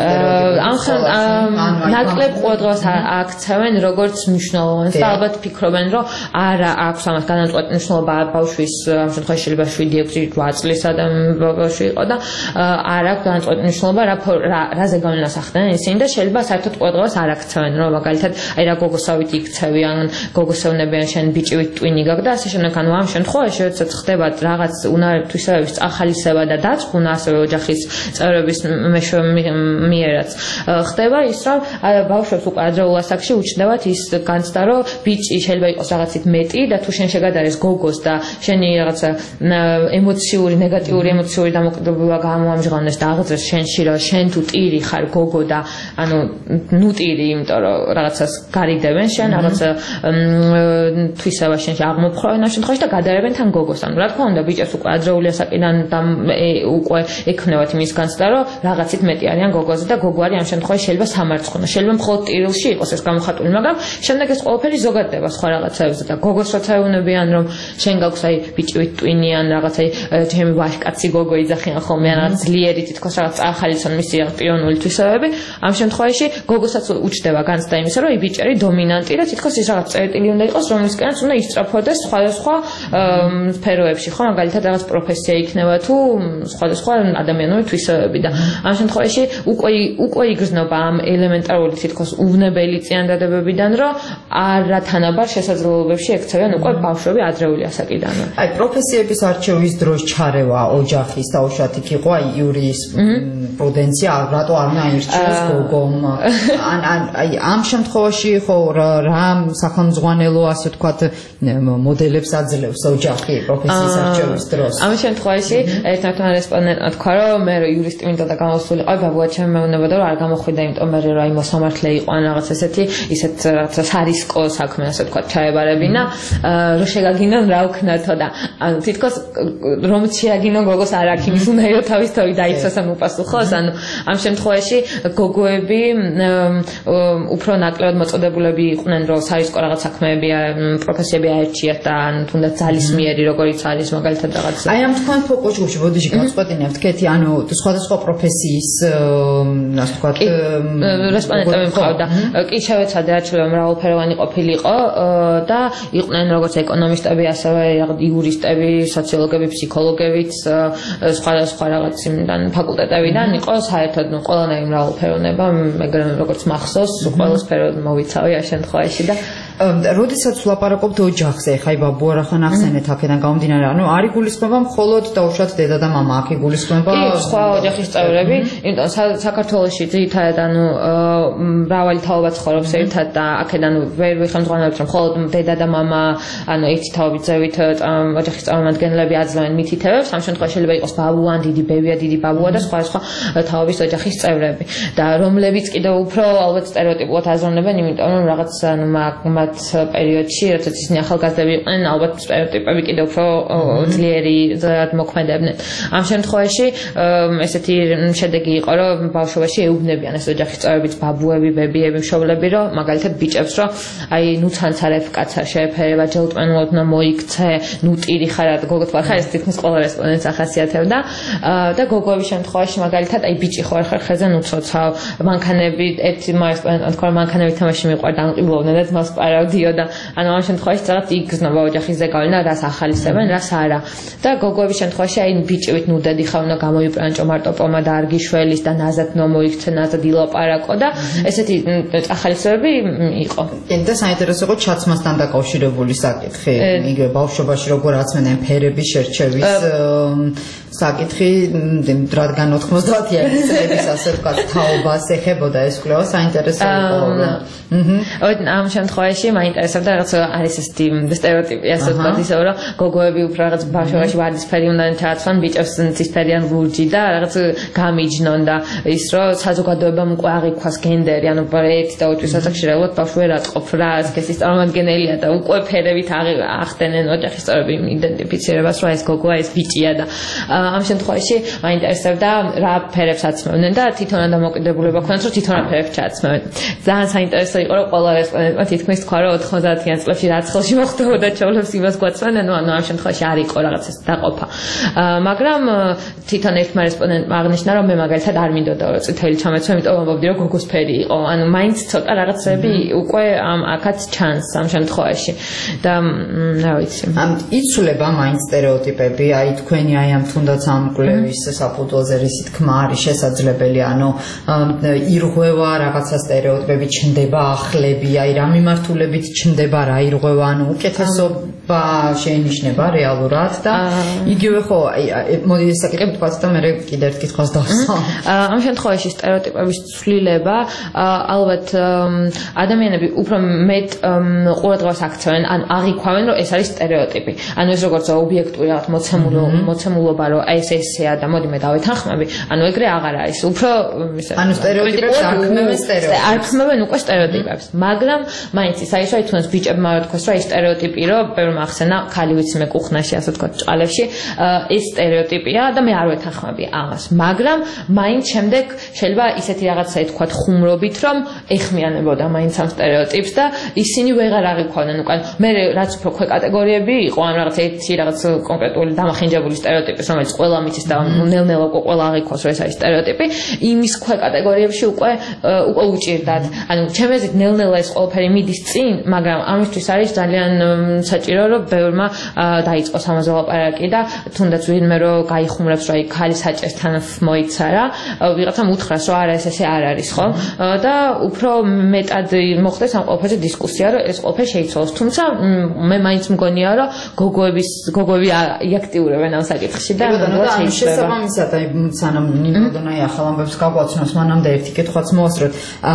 ნაკლებ ყოველდღიურად აქცევენ როგორც მნიშვნელოვანს და ალბათ ფიქრობენ რომ არა აქვს ამას განაწყვეტი მნიშვნელობა ბავშვის ამ შემთხვევაში შეიძლება 7-8 წლის ბავშვი იყო და არ აქვს განაწყვეტი მნიშვნელობა რაზე გავლენას ახდენენ ისინი და შეიძლება საერთოდ ყოველდღიურად არ აქცევენ რომ მაგალითად აი რა გოგოსავით იქცევი ან გოგოსევნებიან შენ ბიჭივით ტვინი გაქვს და ასე შემდეგ. ანუ ამ შემთხვევაში როდესაც ხდება რაღაც უნართვისებების ახალისება და დაწყვეტა ასევე ოჯახის წევრების მიერაც ხდება ის რომ ბავშვებს უკვე ადრეულ ასაკში უჩნდებათ ის განცდა რომ ბიჭი შეიძლება იყოს რაღაცით მეტი და თუ შენ შეგადარეს გოგოს და შენი რაღაცა ემოციური ნეგატიური ემოციური დამოკიდებულება გამოამჟღავნეს და აღძრეს შენში რომ შენ თუ ტირი ხარ გოგო და ანუ ნუ ტირი იმიტომ რომ რაღაცას გარიდებენ შენ რაღაცა თვისება შენში აღმოფხვრა ამ შემთხვევაში და გადაერებენ თან გოგოს. ანუ რა თქმა უნდა ბიჭებს უკვე ადრეული ასაკიდან უკვე ექნებათ იმის განცდა რომ რაღაცით მეტი არიან გოგოზე და გოგო არის ამ შემთხვევაში შეიძლება სამარცხონა, შეიძლება მხოლოდ ტირილში იყოს ეს გამოხატული, მაგრამ შემდეგ ეს ყველაფერი ზოგადდება სხვა რაღაცებზე და გოგოს როცა ეუბნებიან რომ შენ გაქვს აი ბიჭივით ტვინი ან რაღაც აი ჩემი ვაჟკაცი გოგო იძახიან ხოლმე ან რაღაც ძლიერი თითქოს რაღაც ახალისონ მისი პიროვნული თვისებები, ამ შემთხვევაში გოგოსაც უჩნდება განცდა იმისა რომ ბიჭი არის დომინანტი და თითქოს ის რაღაც წერტილი უნდა იყოს რომლისკენაც უნდა ისწრაფოდეს სხვადასხვა სფეროებში, ხო მაგალითად რაღაც პროფესია იქნება თუ სხვადასხვა ადამიანური თვისებები და ამ შემთხვევაში უკვე იგრძნობა ამ ელემენტარული თითქოს უვნებელი წინადადებებიდან რომ არათანაბარ შესაძლებლობებში ექცევიან უკვე ბავშვები ადრეული ასაკიდანვე. აი პროფესიების არჩევის დროს ჩარევა ოჯახის და უშუალოდ იქ იყო აი იურისპრუდენცია, რატო არ უნდა აირჩიოს გოგომ. აი ამ შემთხვევაში ხო რა სახელმძღვანელო ასე ვთქვათ მოდელებს აძლევს ოჯახი პროფესიის არჩევის დროს. ამ შემთხვევაში ერთ-ერთი რესპონდენტმა თქვა რომ მე იურისტი მინდა და გამოსულიყო ბაბუა ჩემი მეუბნებოდა რომ არ გამოხვიდა იმიტომ მე რომ აი მოსამართლე იყო ან რაღაც ესეთი ისეთ რაღაცა სარისკო საქმე ასე ვთქვათ ჩაებარებინა რომ შეგაგინონ რა ვქნათო და ანუ თითქოს რომ შეაგინონ გოგოს არ აქვს იმის უნდა თავისთავად დაიცვას ან უპასუხოს. ანუ ამ შემთხვევაში გოგოები უფრო ნაკლებად მოწოდებულები იყვნენ რომ სარისკო რაღაც საქმეები პროფესიები აერჩიათ და ან თუნდაც ძალისმიერი როგორიც არის მაგალითად რაღაც აი ამ თქვენ ფოკუსში ბოდიში გაწყვეტინებთ კეთი ანუ სხვადასხვა პროფესიის ასე ვთქვათ რესპონდენტები მყავდა. კი შევეცადე არჩევა მრავალფეროვანი ყოფილიყო და იყვნენ როგორც ეკონომისტები, ასევე იურისტები, სოციოლოგები, ფსიქოლოგებიც, სხვადასხვა რაღაც იმიდან ფაკულტეტებიდან იყო საერთოდ ყველანაირი მრავალფეროვნება, მეგრე როგორც მახსოვს, ყველა სფერო მოვიცავი ამ შემთხვევაში და როდესაც ვლაპარაკობთ ოჯახზე, ხაი ბაბუა რახან ახსენეთ აქედან გამომდინარე, ანუ არ იგულისხმება მხოლოდ და უშუალოდ დედა და მამა, აქ იგულისხმება სხვა ოჯახის წევრები, იმიტომ საქართველოში ძირითადად ანუ მრავალი თაობა ცხოვრობს ერთად და აქედან ვერ ვიხელმძღვანელობთ რომ მხოლოდ დედა და მამა ანუ ერთი თაობის ზევით ოჯახის წარმომადგენლები აძლევენ მითითებებს. ამ შემთხვევაში შეიძლება იყოს ბაბუა, დიდი ბებია, დიდი ბაბუა და სხვა თაობის ოჯახის წევრები და რომლებიც კიდევ უფრო ალბათ სტერეოტიპულად აზროვნებენ, იმიტომ რომ რაღაც ანუ მათ პერიოდში, როდესაც ისინი ახალგაზრდები იყვნენ, ალბათ სტერეოტიპები კიდევ უფრო ძლიერი მოქმედებდნენ. ამ შემთხვევაში ესეთი შედეგი იყო, რომ ბავშვობაში ეუბნებიან ეს ოჯახის წევრებიც, ბაბუები, ბებიები, მშობლები, რომ მაგალითად ბიჭებს, რომ აი ნუ ცანცარებ კაცა შეეფერება, ჯელტმენულად უნდა მოიქცე, ნუ ტირი ხარ, გოგოთ ვარ ხარ, ეს თითქმის ყველა რესპონდენტს ახასიათებდა და გოგოების შემთხვევაში მაგალითად აი ბიჭი ხო არ ხარ, ხეზე ნუ ცოცავ, მანქანები ერთი რესპონდენტმა თქვა, მანქანები თამაში მიყვარდა, ამყიბლოვნა და ძმას პარავდიო და ანუ ამ შემთხვევაში რაღაც იგრძნობა ოჯახის ზეგავლენა, რას ახალისებენ, რას არა. და გოგოების შემთხვევაში აი ბიჭივით ნუდადი ხარ, უნდა გამოიბრანჭო მარტო პომადა არ გიშველის და ნაზად მოიქცე, ნაზად ილაპარაკო და ესეთი ახალისებები იყო. და საინტერესო იყო ჩაცმასთან დაკავშირებული საკითხი, იგივე ბავშვობაში როგორ აცმენენ ფერების შერჩევის საკითხი, რადგან 90-იანი წლების ასე ვთქვათ თაობას ეხებოდა ეს კვლევა, საინტერესო იყო. ამ შემთხვევაში მაინტერესებდა რაღაც არის ეს სტერეოტიპი, ასე ვთქვათ, ისე რომ გოგოები უფრო რაღაც ბავშვობაში ვარდისფერი უნდა ჩააცვან, ბიჭებს ცისფერიან ლურჯი და რაღაც გამიჯნონ და ის რომ საზოგადოებამ უკვე აღიქვას გენდერი, ანუ 1 და 2 ასაკში რეალურად ბავშვი ვერ აწყობს რა ასქესის წარმომადგენელია და უკვე ფერებით ახდენენ ოჯახის წევრები იდენტიფიცირებას, რომ ეს გოგოა, ეს ბიჭია და ამ შემთხვევაში მაინტერესებდა რა ფერებს აცმევდნენ და თვითონ დამოკიდებულება ქონდათ, რომ თვითონ რა ფერებს ჩააცმევენ. ძალიან საინტერესო იყო, რომ ყველა რესპონდენტმა თითქმის თქვა, რომ 90-იან წლებში რაც ხელში მოხდებოდა ჩავლებს იმას გვაცმევენ, ანუ ამ შემთხვევაში არ იყო რაღაც ეს დაყოფა. მაგრამ თვითონ ერთმა რესპონდენტმა აღნიშნა, რომ მე მაგალითად არ მინდოდა რომ წითელი ჩამეცვა, იმიტომ ვამბობდი, რომ გოგოს ფერი იყო. ანუ მაინც ცოტა რაღაცები უკვე აქაც ჩანს ამ შემთხვევაში და რა ვიცი. იცვლება მაინც სტერეოტიპები, აი თქვენი აი ამ თუნდაც ამ კვლევის საფუძველზე რისი თქმა არის შესაძლებელი, ანუ ირღვევა რაღაცა სტერეოტიპები, ჩნდება ახლები, აი რა მიმართულებით ჩნდება რა ირღვევა, ანუ უკეთესობა შეინიშნება რეალურად და იგივე ხო, მოდი ეს საკითხი ვთქვათ და მე კიდე ერთ კითხვას დავსვამ. ამ შემთხვევაში სტერეოტიპების ცვლილება ალბათ ადამიანები უფრო მეტ ყურადღებას აქცევენ, ან აღიქვამენ, რომ ეს არის სტერეოტიპი. ანუ ეს როგორც ობიექტური რაღაც მოცემულობა, რომ აი ეს ესეა და მოდი მე დავეთანხმები, ანუ ეგრე აღარ არის. უფრო ანუ სტერეოტიპებს არ ქმნიან უკვე სტერეოტიპებს, მაგრამ მაინც ის არის, რომ თუნდაც ბიჭებმა თქვას, რომ ეს სტერეოტიპი, რომ ბევრმა ახსენა, ხალი ვიცი მე კუხნაში, ასე ვთქვათ, ჭყალებში, ეს სტერეოტიპია და მე არ ვეთანხმები ამას. მაგრამ მაინც შემდეგ შეიძლება ისეთი რაღაცა ითქვათ ხუმრობით, რომ ეხმიანებოდა მაინც ამ სტერეოტიპს და ისინი ვეღარ აღიქვავდნენ უკან. მე რაც უფრო ქვე კატეგორიები იყო, ან რაღაც ერთი რაღაც კონკრეტული დამახინჯებული სტერეოტიპი, რომელიც ყველა მიცის და ნელ-ნელა ყველა აღიქვავს, რომ ეს არის სტერეოტიპი, იმის ქვე კატეგორიებში უკვე უჭირდათ. ანუ ჩემი აზრით ნელ-ნელა ეს ყველაფერი მიდის წინ, მაგრამ ამისთვის არის ძალიან საჭირო, რომ ბევრმა დაიწყოს ამაზე ლაპარაკი და თუნდაც ვინმე რომ გაიხუმრებს, რომ აი ქალი საჭესთან მოიცა რა, ვიღაცამ უთხრას, რომ არა ეს ესე არ არის, ხო? და უფრო მეტად მოხდეს ამ ყველაფერზე დისკუსია, რომ ეს ყველაფერი შეიცვალოს. თუმცა მე მაინც მგონია, რომ გოგოები აქტიურებენ ამ საკითხში და ამ შესაბამისად აი სანამ ნინო დონაი ახალ ამბებს გაგვაცნობს, მანამდე ერთი კითხვაც მოასწროთ.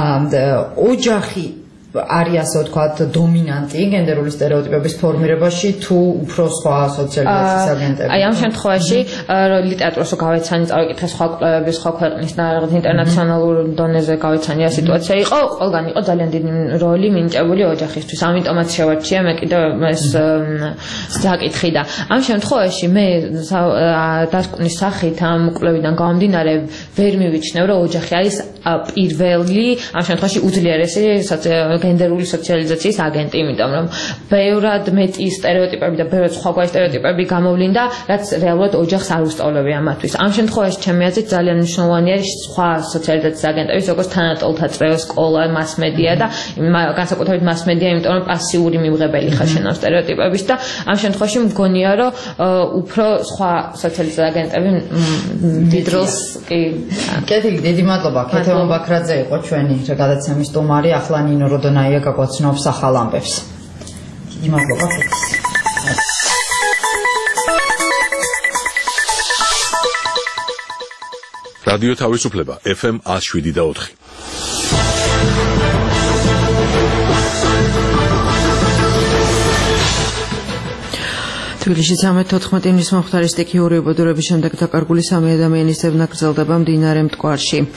ოჯახი არის ასე ვთქვათ დომინანტი გენდერული სტერეოტიპების ფორმირებაში თუ უფრო სხვა სოციალიზაციის აგენტები? აი ამ შემთხვევაში ლიტერატურას გავეცანი, წავიკითხე სხვა კვლევების, სხვა ქვეყნის და რაღაც ინტერნაციონალურ დონეზე გავეცანი რა სიტუაცია იყო, ყველგან იყო ძალიან დიდი როლი მინიჭებული ოჯახისთვის. ამიტომაც შევარჩია მე კიდევ ეს საკითხი და ამ შემთხვევაში მე დასკვნის სახით ამ კვლევიდან გამომდინარე ვერ მივიჩნევ, რომ ოჯახი არის პირველი ამ შემთხვევაში უძლიერესი გენდერული სოციალიზაციის აგენტი, იმიტომ რომ ბევრად მეტი სტერეოტიპები და ბევრად სხვაგვარი სტერეოტიპები გამოვლინდა, რაც რეალურად ოჯახს არ უსწავლებია მათთვის. ამ შემთხვევაში ჩემი აზრით ძალიან მნიშვნელოვანი არის სხვა სოციალიზაციის აგენტების, როგორც თანატოლთა წრეო, სკოლა, მასმედია და განსაკუთრებით მასმედია, იმიტომ რომ პასიური მიღებელი ხარ შენ ამ სტერეოტიპების და ამ შემთხვევაში მგონია, რომ უფრო სხვა სოციალიზაციის აგენტები დიდ როლს კი. კეთილი, დიდი მადლობა. ქეთევან ბაქრაძე იყო ჩვენი გადაცემის სტუმარი, ახლა ნინო როდონაია გაგვაცნობს ახალ ამბებს. დიდი მადლობა. რადიო თავისუფლება FM 107.4. თბილისში 13-14 ივნის მომხდარი სტიქიური უბედურების შემდეგ დაკარგული 3 ადამიანის ძებნა გრძელდება მდინარე მტკვარში.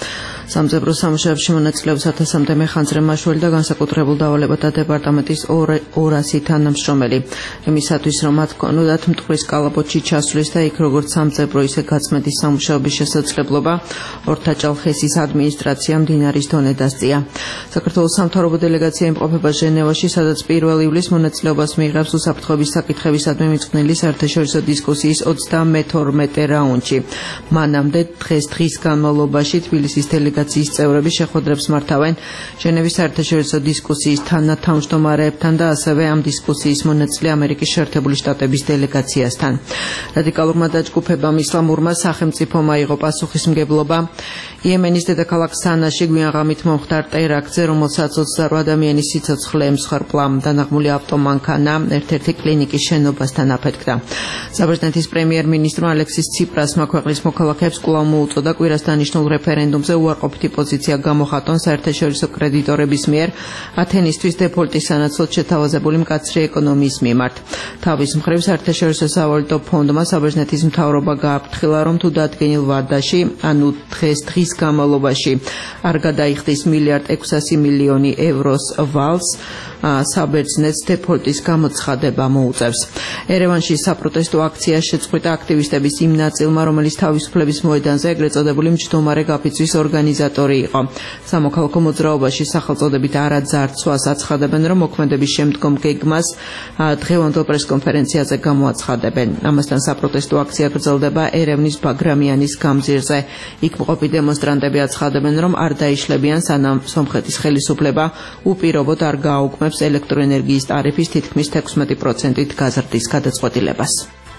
სამძებრო სამუშაოებში მონაწილეობს 1000-მდე მეხანძრე მაშველი და განსაკუთრებულ დავალებათა დეპარტამენტის 200 თანამშრომელი. იმისათვის, რომ მათ ჰქონოდათ მტკვრის კალაპოტში ჩასვლის და იქ როგორც სამძებრო, ისე გაწმენდის სამუშაოების შესაძლებლობა, ორთაჭალხესის ადმინისტრაციამ მდინარის დონე დასწია. საქართველოს სამთავრობო დელეგაცია იმყოფება ჟენევაში, სადაც 1 ივლისს მონაწილეობას მიიღებს უსაფრთხოების საკითხებისადმი მიწყნილი საერთაშორისო დისკუსიის 32 რაუნდში. მანამდე დღის განმავლობაში თბილისის დელეგაციის წევრები შეხვედრებს მართავენ ჟენევის საერთაშორისო დისკუსიის თანათავმჯდომარეებთან და ასევე ამ დისკუსიის მონაწილე ამერიკის შეერთებული შტატების დელეგაციასთან. რადიკალურმა დაჯგუფებამ ისლამურმა სახელმწიფომ აიღო პასუხისმგებლობა იემენის დედაქალაქ სანაში გვიანღამით მომხდარ ტერაქტზე, რომელსაც 28 ადამიანის სიცოცხლე ემსხვერპლა. დანაღმული ავტომანქანა ერთ-ერთი კლინიკის შენობასთან აფეთქდა. საბერძნეთის პრემიერ-მინისტრმა ალექსის ციპრასმა ქვეყნის მოქალაქეებს კვლავ მოუწოდა კვირას დანიშნულ რეფერენდუმზე უარყოფითი პოზიცია გამოხატონ საერთაშორისო კრედიტორების მიერ ათენისთვის დეფოლტის სანაცვლოდ შეთავაზებული მკაცრი ეკონომიის მიმართ. თავის მხრივ საერთაშორისო სავალუტო ფონდმა საბერძნეთის მთავრობა გააფრთხილა, რომ თუ დადგენილ ვადაში, ანუ დღის განმავლობაში არ გადაიხდის 1,600 მილიონი ევროს ვალს, საბერძნეთს დეფოლტის გამოცხადება მოუწევს. ერევანში საპროტესტო აქცია შეწყვიტა აქტივისტების იმ ნაწილმა, რომელიც თავისუფლების მოედანზე ეგრეთ წოდებული მჯდომარე გაფიცვის ორგანიზატორი იყო. სამოქალაქო მოძრაობაში სახელწოდებით არაძარცვას აცხადებენ, რომ მოქმედების შემდგომ გეგმას დღევანდელ პრესკონფერენციაზე გამოაცხადებენ. ამასთან საპროტესტო აქცია გრძელდება ერევნის ბაგრამიანის გამზირზე. იქ მყოფი დემონსტრანტები აცხადებენ, რომ არ დაიშლებიან, სანამ სომხეთის ხელისუფლება უპირობოდ არ გააუქმებს ელექტროენერგიის ტარიფის თითქმის 16%-ით გაზრდის გადაწყვეტილებას.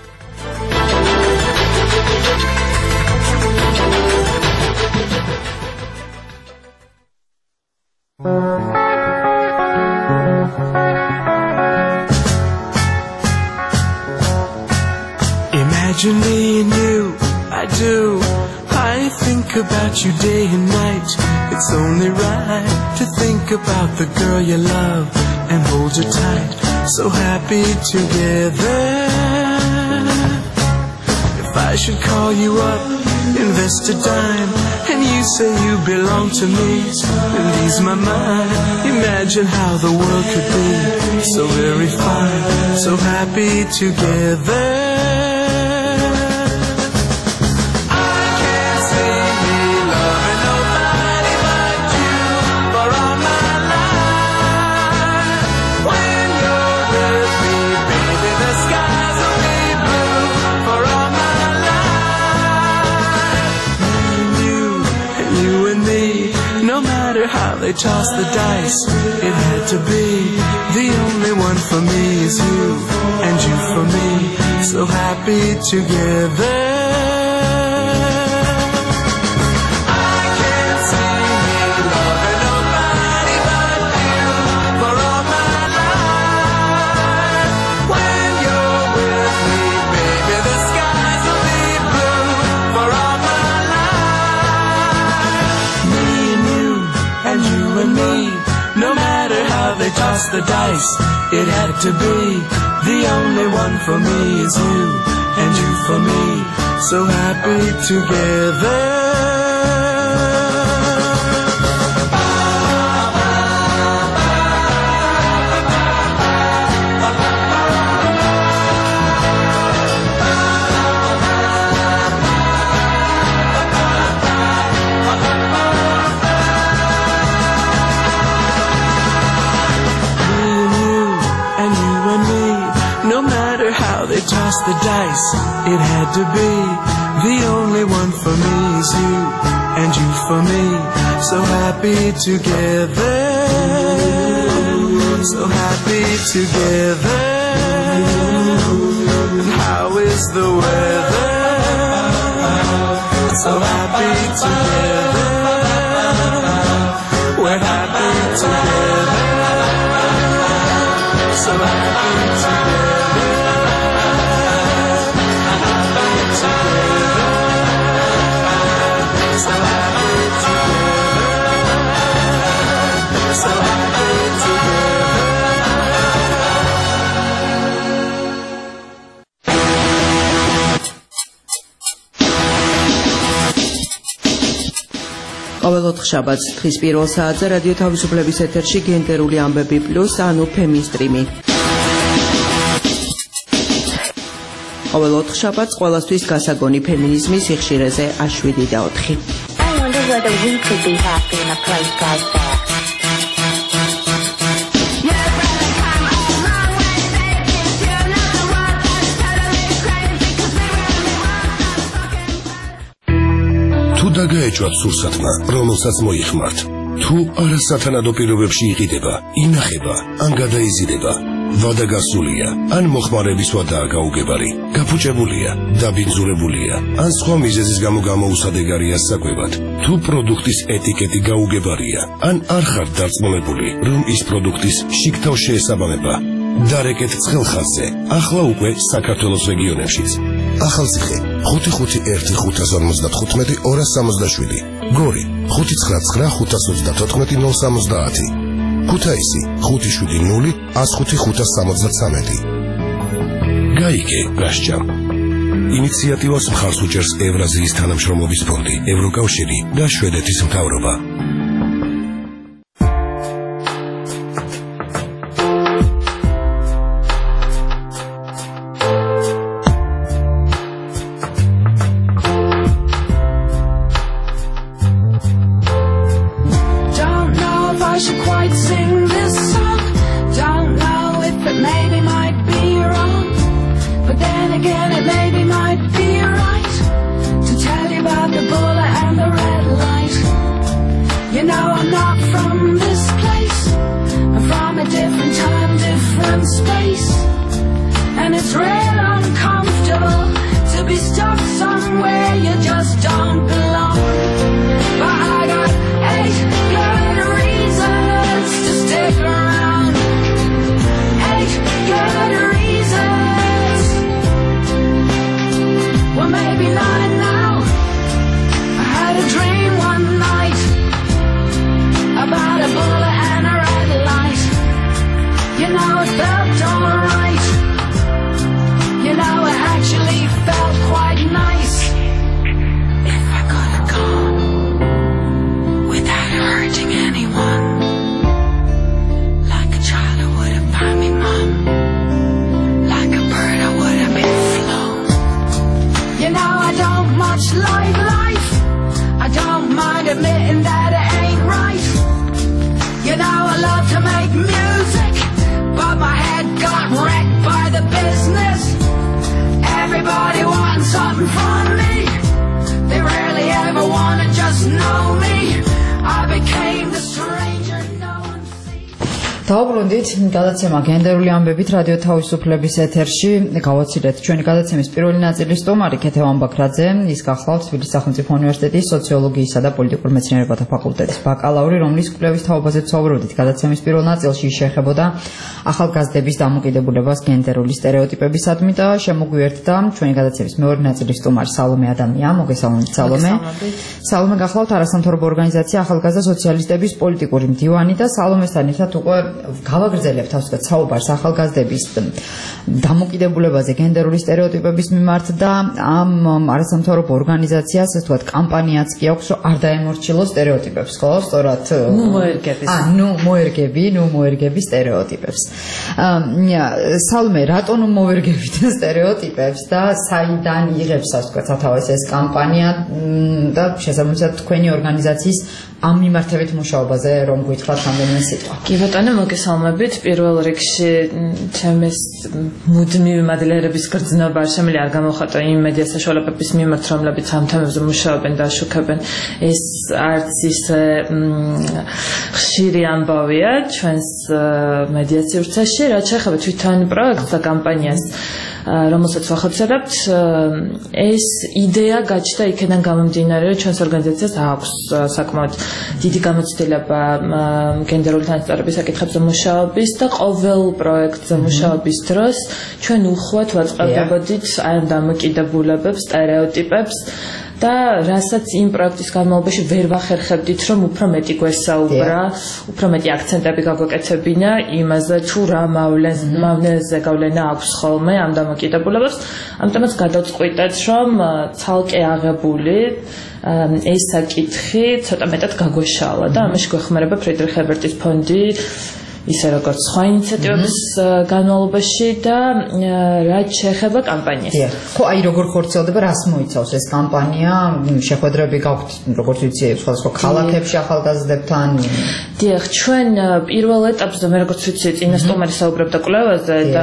Imagine me and you, I do. I think about you day and night. It's only right to think about the girl you love and hold her tight. So happy together. If I should call you up, invest a dime, and you say you belong to me, and ease my mind. Imagine how the world could be so very fine, so happy together. How they toss the dice, it had to be. The only one for me is you, and you for me, so happy together. I can't see me loving nobody but you for all my life. When you're with me, baby, the skies will be blue for all my life. Me and you, and you and me, no matter how they toss the dice, it had to be. The only one for me is you, and you for me, so happy together. Toss the dice, it had to be. The only one for me is you, and you for me, so happy together. So happy together. And how is the weather? So happy together. We're happy together. So happy together. ყოველ ოთხშაბათს დღის პირველ საათზე რადიო თავისუფლების ეთერში გენდერული ამბები პლუს ანუ ფემისტრიმი. ყოველ ოთხშაბათს ყველასთვის გასაგონი ფემინიზმის სიხშირეზე A7 და 4. I wonder whether we could be happy in a place like that. თუ დაგაეჭვათ სურსათმა, რომელსაც მოიხმართ, თუ არასათანადო პირობებში იყიდება, ინახება, ან გადაიზიდება, ვადა გასულია, ან მოხმარების ვადაა გაუგებარი, გაფუჭებულია, დაბინძურებულია, ან სხვა მიზეზის გამო გამოუსადეგარია საკვებად, თუ პროდუქტის ეტიკეტი გაუგებარია, ან არ ხართ დარწმუნებული, რომ ის პროდუქტის შიგთავ შეესაბამება, დარეკეთ ცხელხაზზე, ახლა უკვე საქართველოს რეგიონებშიც. ახალციხე 551555267 გორი 5995524 ქუთაისი 570155573 გაიგე გასჯამ ინიციატივას მხარს უჭერს ევრაზიის თანამშრომლობის ფონდი, ევროკავშირი და შვედეთის მთავრობა. დავბრუნდით გადაცემა გენდერული ამბებით რადიო თავისუფლების ეთერში. გავაცილეთ ჩვენი გადაცემის პირველი ნაწილის სტუმარი ქეთევ ამბაქრაძე, ის გახლავთ თბილისის სახელმწიფო უნივერსიტეტის სოციოლოგიისა და პოლიტიკურ მეცნიერებათა ფაკულტეტის ბაკალავრი, რომლის კვლევის თაობაზე ვსაუბრობდით. გადაცემის პირველ ნაწილში შეეხებოდა ახალგაზრდების დამოკიდებულებას გენდერული სტერეოტიპებისადმი და შემოგვიერთდა ჩვენი გადაცემის მეორე ნაწილის სტუმარი სალომე ადამია. მოგესალმებით სალომე. სალომე გახლავთ არასამთავრობო ორგანიზაცია ახალგაზრდა სოციალისტების პოლიტიკური მდივანი და სალომესთან ერთად უკვე გავაგრძელებთ თავისუფლად საუბარს ახალგაზრდების დამოკიდებულებაზე გენდერული სტერეოტიპების მიმართ და ამ არასამთავრობო ორგანიზაციას ასე ვთქვათ კამპანიაც კი აქვს რომ არ დაემორჩილოს სტერეოტიპებს, ხო? სწორად მოერგები სტერეოტიპებს. სალმე, რატომ მოერგებით სტერეოტიპებს და საიდან იღებს ასე ვთქვათ სათავეს ეს კამპანია და შესაბამისად თქვენი ორგანიზაციის ამ მიმართებით მუშაობაზე რომ გითხრათ რამდენიმე სიტყვა. კი ბატონო, მოგესალმებით. პირველ რიგში ჩემს მუდმივი მადლიერების გრძნობა შემიძლია არ გამოხატო იმ მედია საშუალებების მიმართ, რომლებიც ამ თემებზე მუშაობენ და აშუქებენ. ეს არც ისე ხშირი ამბავია ჩვენს მედიაციურ წესში, რაც შეეხება თვითონ პროექტს და კამპანიას, რომელსაც ვახორციელებთ. ეს იდეა გაჩნდა იქიდან გამომდინარე, რომ ჩვენს ორგანიზაციას აქვს საკმაოდ დიდი გამოცდილება გენდერული თანასწორობის საკითხებზე მუშაობის და ყოველ პროექტზე მუშაობის დროს ჩვენ უხვად ვაწყებდებოდით აი ამ დამოკიდებულებებს, სტერეოტიპებს და რასაც იმ პროექტის განმავლობაში ვერ ვახერხებდით, რომ უფრო მეტი გვესაუბრა, უფრო მეტი აქცენტები გაგვეკეთებინა იმაზე, თუ რა მავნეზე გავლენა აქვს ხოლმე ამ დამოკიდებულებას. ამიტომაც გადავწყვიტეთ, რომ ცალკე აღებული ეს საკითხი ცოტა მეტად გაგვეშალა და ამაში გვეხმარება ფრიდრიხ ჰერბერტის ფონდი ისე როგორც სხვა ინიციატივების განმავლობაში და რაც შეეხება კამპანიას. ხო, აი როგორ ხორციელდება, რას მოიცავს ეს კამპანია? შეხვედრები გაქვთ, როგორც ვიცი, სხვადასხვა ქალაქებში ახალგაზრდებთან? დიახ, ჩვენ პირველ ეტაპზე, მე როგორც ვიცი, წინა სტუმარი საუბრობდა კვლევაზე და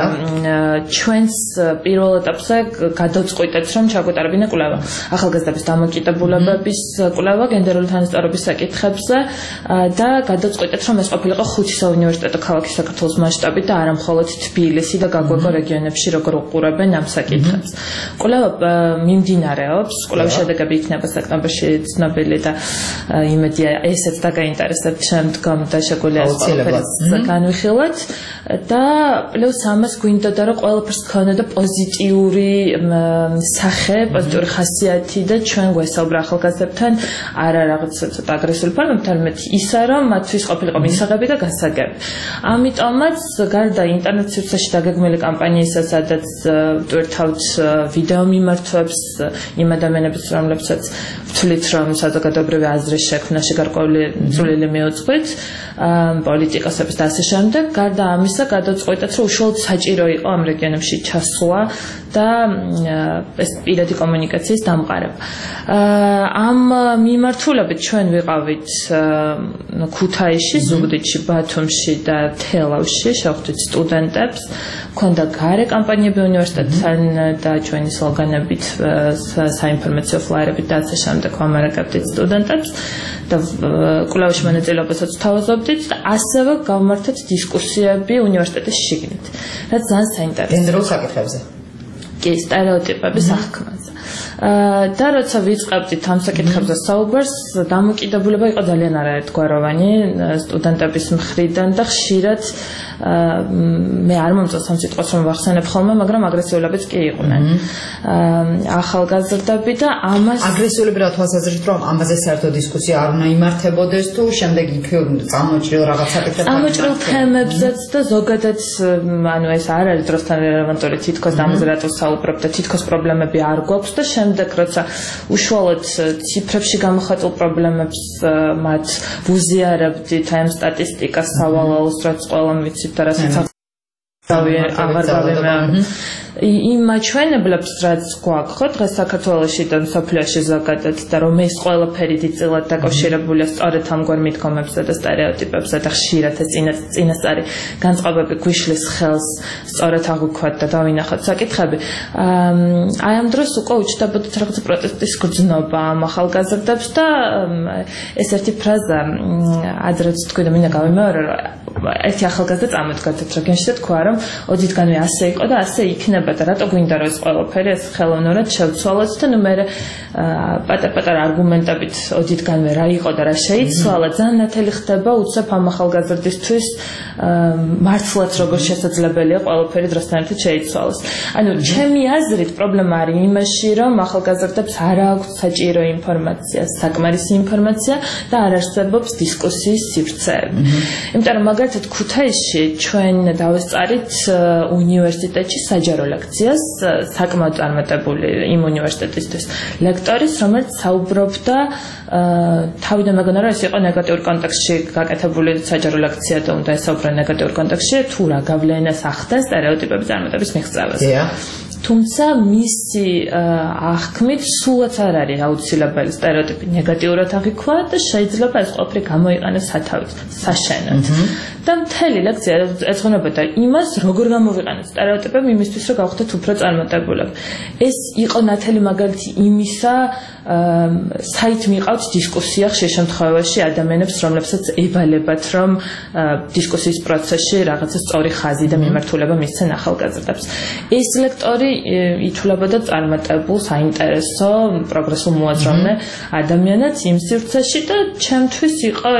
ჩვენს პირველ ეტაპზე გადავწყვიტეთ, რომ ჩაგვეტარებინა კვლევა. ახალგაზრდების დამოკიდებულებების კვლევა გენდერული თანასწორობის საკითხებზე და გადავწყვიტეთ, რომ ეს ყოფილიყო ხუთი საუნივერსიტეტო ქალაქის საქართველოს მასშტაბით და არა მხოლოდ თბილისი და გაგვეკო რეგიონებში როგორ უყურებენ ამ საკითხებს. კვლევა მიმდინარეობს, კვლევის შედეგები იქნება სექტემბერში ცნობილი და იმედია ესეც დაგაინტერესებთ შემდგომ და შეგვიძლია ეს ყველაფერს განვიხილოთ და პლუს ამას გვინდოდა რომ ყველაფერს ქონოდა პოზიტიური სახე, პოზიტიური ხასიათი და ჩვენ გვესაუბრა ახალგაზრდებთან არა რაღაც ცოტა აგრესიული ფორმით, არამედ ისა რომ მათთვის ყოფილიყო მისაღები და გასაგები. ამიტომაც გარდა ინტერნეტ სივრცეში დაგეგმილი კამპანიისა, სადაც ვტვირთავთ ვიდეო მიმართვებს იმ ადამიანებს, რომლებსაც ვთვლით, რომ საზოგადოებრივი აზრის შექმნაში გარკვეული წვლილი მიუძღვით, პოლიტიკოსებს და ასე შემდეგ. გარდა ამისა, გადავწყვიტეთ, რომ უშუალოდ საჭირო იყო ამ რეგიონებში ჩასვლა და ეს პირადი კომუნიკაციის დამყარება. ამ მიმართულებით ჩვენ ვიყავით ქუთაისში, ზუგდიდში, ბათუმში და თელავში, შევხვდით სტუდენტებს, ქონდა გარე კამპანიები უნივერსიტეტთან და ჩვენი სლოგანებით, საინფორმაციო ფლაიერებით და ასე შემდეგ ვამარაგებდით სტუდენტებს და კვლევაში მონაწილეობასაც ვთავაზობდით და ასევე გავმართეთ დისკუსიები უნივერსიტეტის შიგნით, რაც ძალიან საინტერესოა. გენდერულ საკითხებზე. კი, სტერეოტიპების აღქმაზე. და როცა ვიწყებდით ამ საკითხებზე საუბარს, დამოკიდებულება იყო ძალიან არაერთგვაროვანი სტუდენტების მხრიდან და ხშირად მე არ მომწონს ამ სიტყვას რომ ვახსენებ ხოლმე, მაგრამ აგრესიულებიც კი იყვნენ. ახალგაზრდები და ამას აგრესიულები რა თვალსაზრისით რომ ამაზე საერთო დისკუსია არ უნდა იმართებოდეს თუ შემდეგ იქ წამოჭრილ რაღაც საკითხებს წამოჭრილ თემებზეც და ზოგადად ანუ ეს არ არის დროსთან რელევანტური თითქოს ამაზე რატო საუბრობ და თითქოს პრობლემები არ გვაქვს და შემდეგ როცა უშუალოდ ციფრებში გამოხატულ პრობლემებს მათ ვუზიარებდით აი ამ სტატისტიკას სავალალოს რაც ყველამ ვიცით და რასაც აღარ გავიმეორებ იმ მაჩვენებლებს რაც გვაქვს ხო დღეს საქართველოში და მსოფლიოში ზოგადად და რომ ეს ყველაფერი დიდწილად დაკავშირებულია სწორედ ამგვარ მიდგომებზე და სტერეოტიპებზე და ხშირად ეს წინასწარი განწყობები გვიშლის ხელს სწორედ აღვიქვათ და დავინახოთ საკითხები აი ამ დროს უკვე უჩნდებოდათ რაღაც პროტესტის გრძნობა ამ ახალგაზრდებს და ეს ერთი ფრაზა ადრეც თქვი და მინდა გავიმეორო ერთი ახალგაზრდა წამოდგათ რეგიონში და თქვა რომ ოდითგანვე ასე იყო და ასე იქნება და რატო გვინდა რომ ეს ყველაფერი ეს ხელოვნურად შევცვალოთ და ნუ მე პატარ-პატარ არგუმენტებით ოდითგანვე რა იყო და რა შეიცვალა ძალიან ნათელი ხდება უცებ ამ ახალგაზრდისთვის მართლაც როგორ შესაძლებელია ყველაფერი დროსთან ერთად შეიცვალოს. ანუ ჩემი აზრით პრობლემა არის იმაში რომ ახალგაზრდებს არ აქვს საჭირო ინფორმაცია, საკმარისი ინფორმაცია და არ არსებობს დისკუსიის სივრცეები. იმიტომ რომ მაგალითად ქუთაისში ჩვენ დავესწარით უნივერსიტეტში საჯარო ლექციას საკმაოდ წარმატებული იმ უნივერსიტეტისთვის ლექტორის, რომელიც საუბრობდა თავიდან მეგონა რომ ეს იყო ნეგატიურ კონტექსტში გაკეთებული საჯარო ლექცია და უნდა ესაუბრა ნეგატიურ კონტექსტში თუ რა გავლენას ახდენს სტერეოტიპების წარმატების მიღწევაზე. თუმცა მისი აღქმით სულაც არ არის აუცილებელი სტერეოტიპი ნეგატიურად აღიქვა და შეიძლება ეს ყველაფერი გამოიყენოს სათავით, საშენად. და მთელი ლექცია ეძღვნებოდა იმას, როგორ გამოვიყენოთ სტერეოტიპები იმისთვის, რომ გავხდეთ უფრო წარმატებულები. ეს იყო ნათელი მაგალითი იმისა, საით მიყავთ დისკუსია ხშირ შემთხვევაში ადამიანებს, რომლებსაც ევალებათ, რომ დისკუსიის პროცესში რაღაცა სწორი ხაზი და მიმართულება მისცენ ახალგაზრდებს. ეს ლექტორი ითვლებოდა წარმატებულ, საინტერესო, პროგრესულ მოაზროვნე ადამიანად იმ სივრცეში და ჩემთვის იყო ეს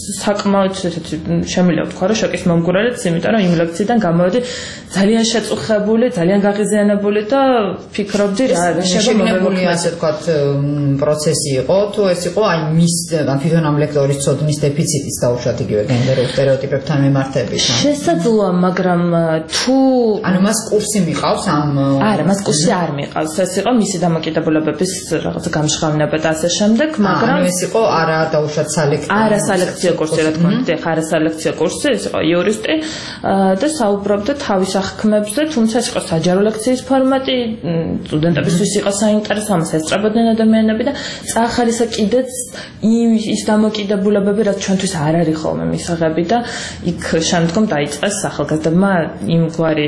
საკმაოდ ესეთი შემიძლია ვთქვა, რომ შოკის მომგვრალიც, იმიტომ რომ იმ ლექციიდან გამოვედი ძალიან შეწუხებული, ძალიან გაღიზიანებული და ფიქრობდი რა შემოგებული ასე ვთქვათ პროცესი იყო, თუ ეს იყო აი მის თვითონ ამ ლექტორის ცოდნის დეფიციტის დაუშვათ იგივე გენდერულ სტერეოტიპებთან მიმართებით. შესაძლოა, მაგრამ თუ ანუ მას კურსი მიყავს ამ არა, მას კურსი არ მიყავს. ეს იყო მისი დამოკიდებულებების რაღაცა გამჟღავნება და ასე შემდეგ, მაგრამ ეს იყო არა დაუშვათ სალექციო. არა სალექციო კურსი, რა თქმა უნდა, არა სალექციო კურსი, ეს იყო იურისტი და საუბრობდა თავის აღქმებზე, თუმცა ეს იყო საჯარო ლექციის ფორმატი, სტუდენტებისთვის იყო საინტერესო, ამას ესწრებოდნენ ადამიანები და წაახარისა კიდეც ის დამოკიდებულებები, რაც ჩვენთვის არ არის ხოლმე მისაღები და იქ შემდგომ დაიწყეს ახალგაზრდებმა იმგვარი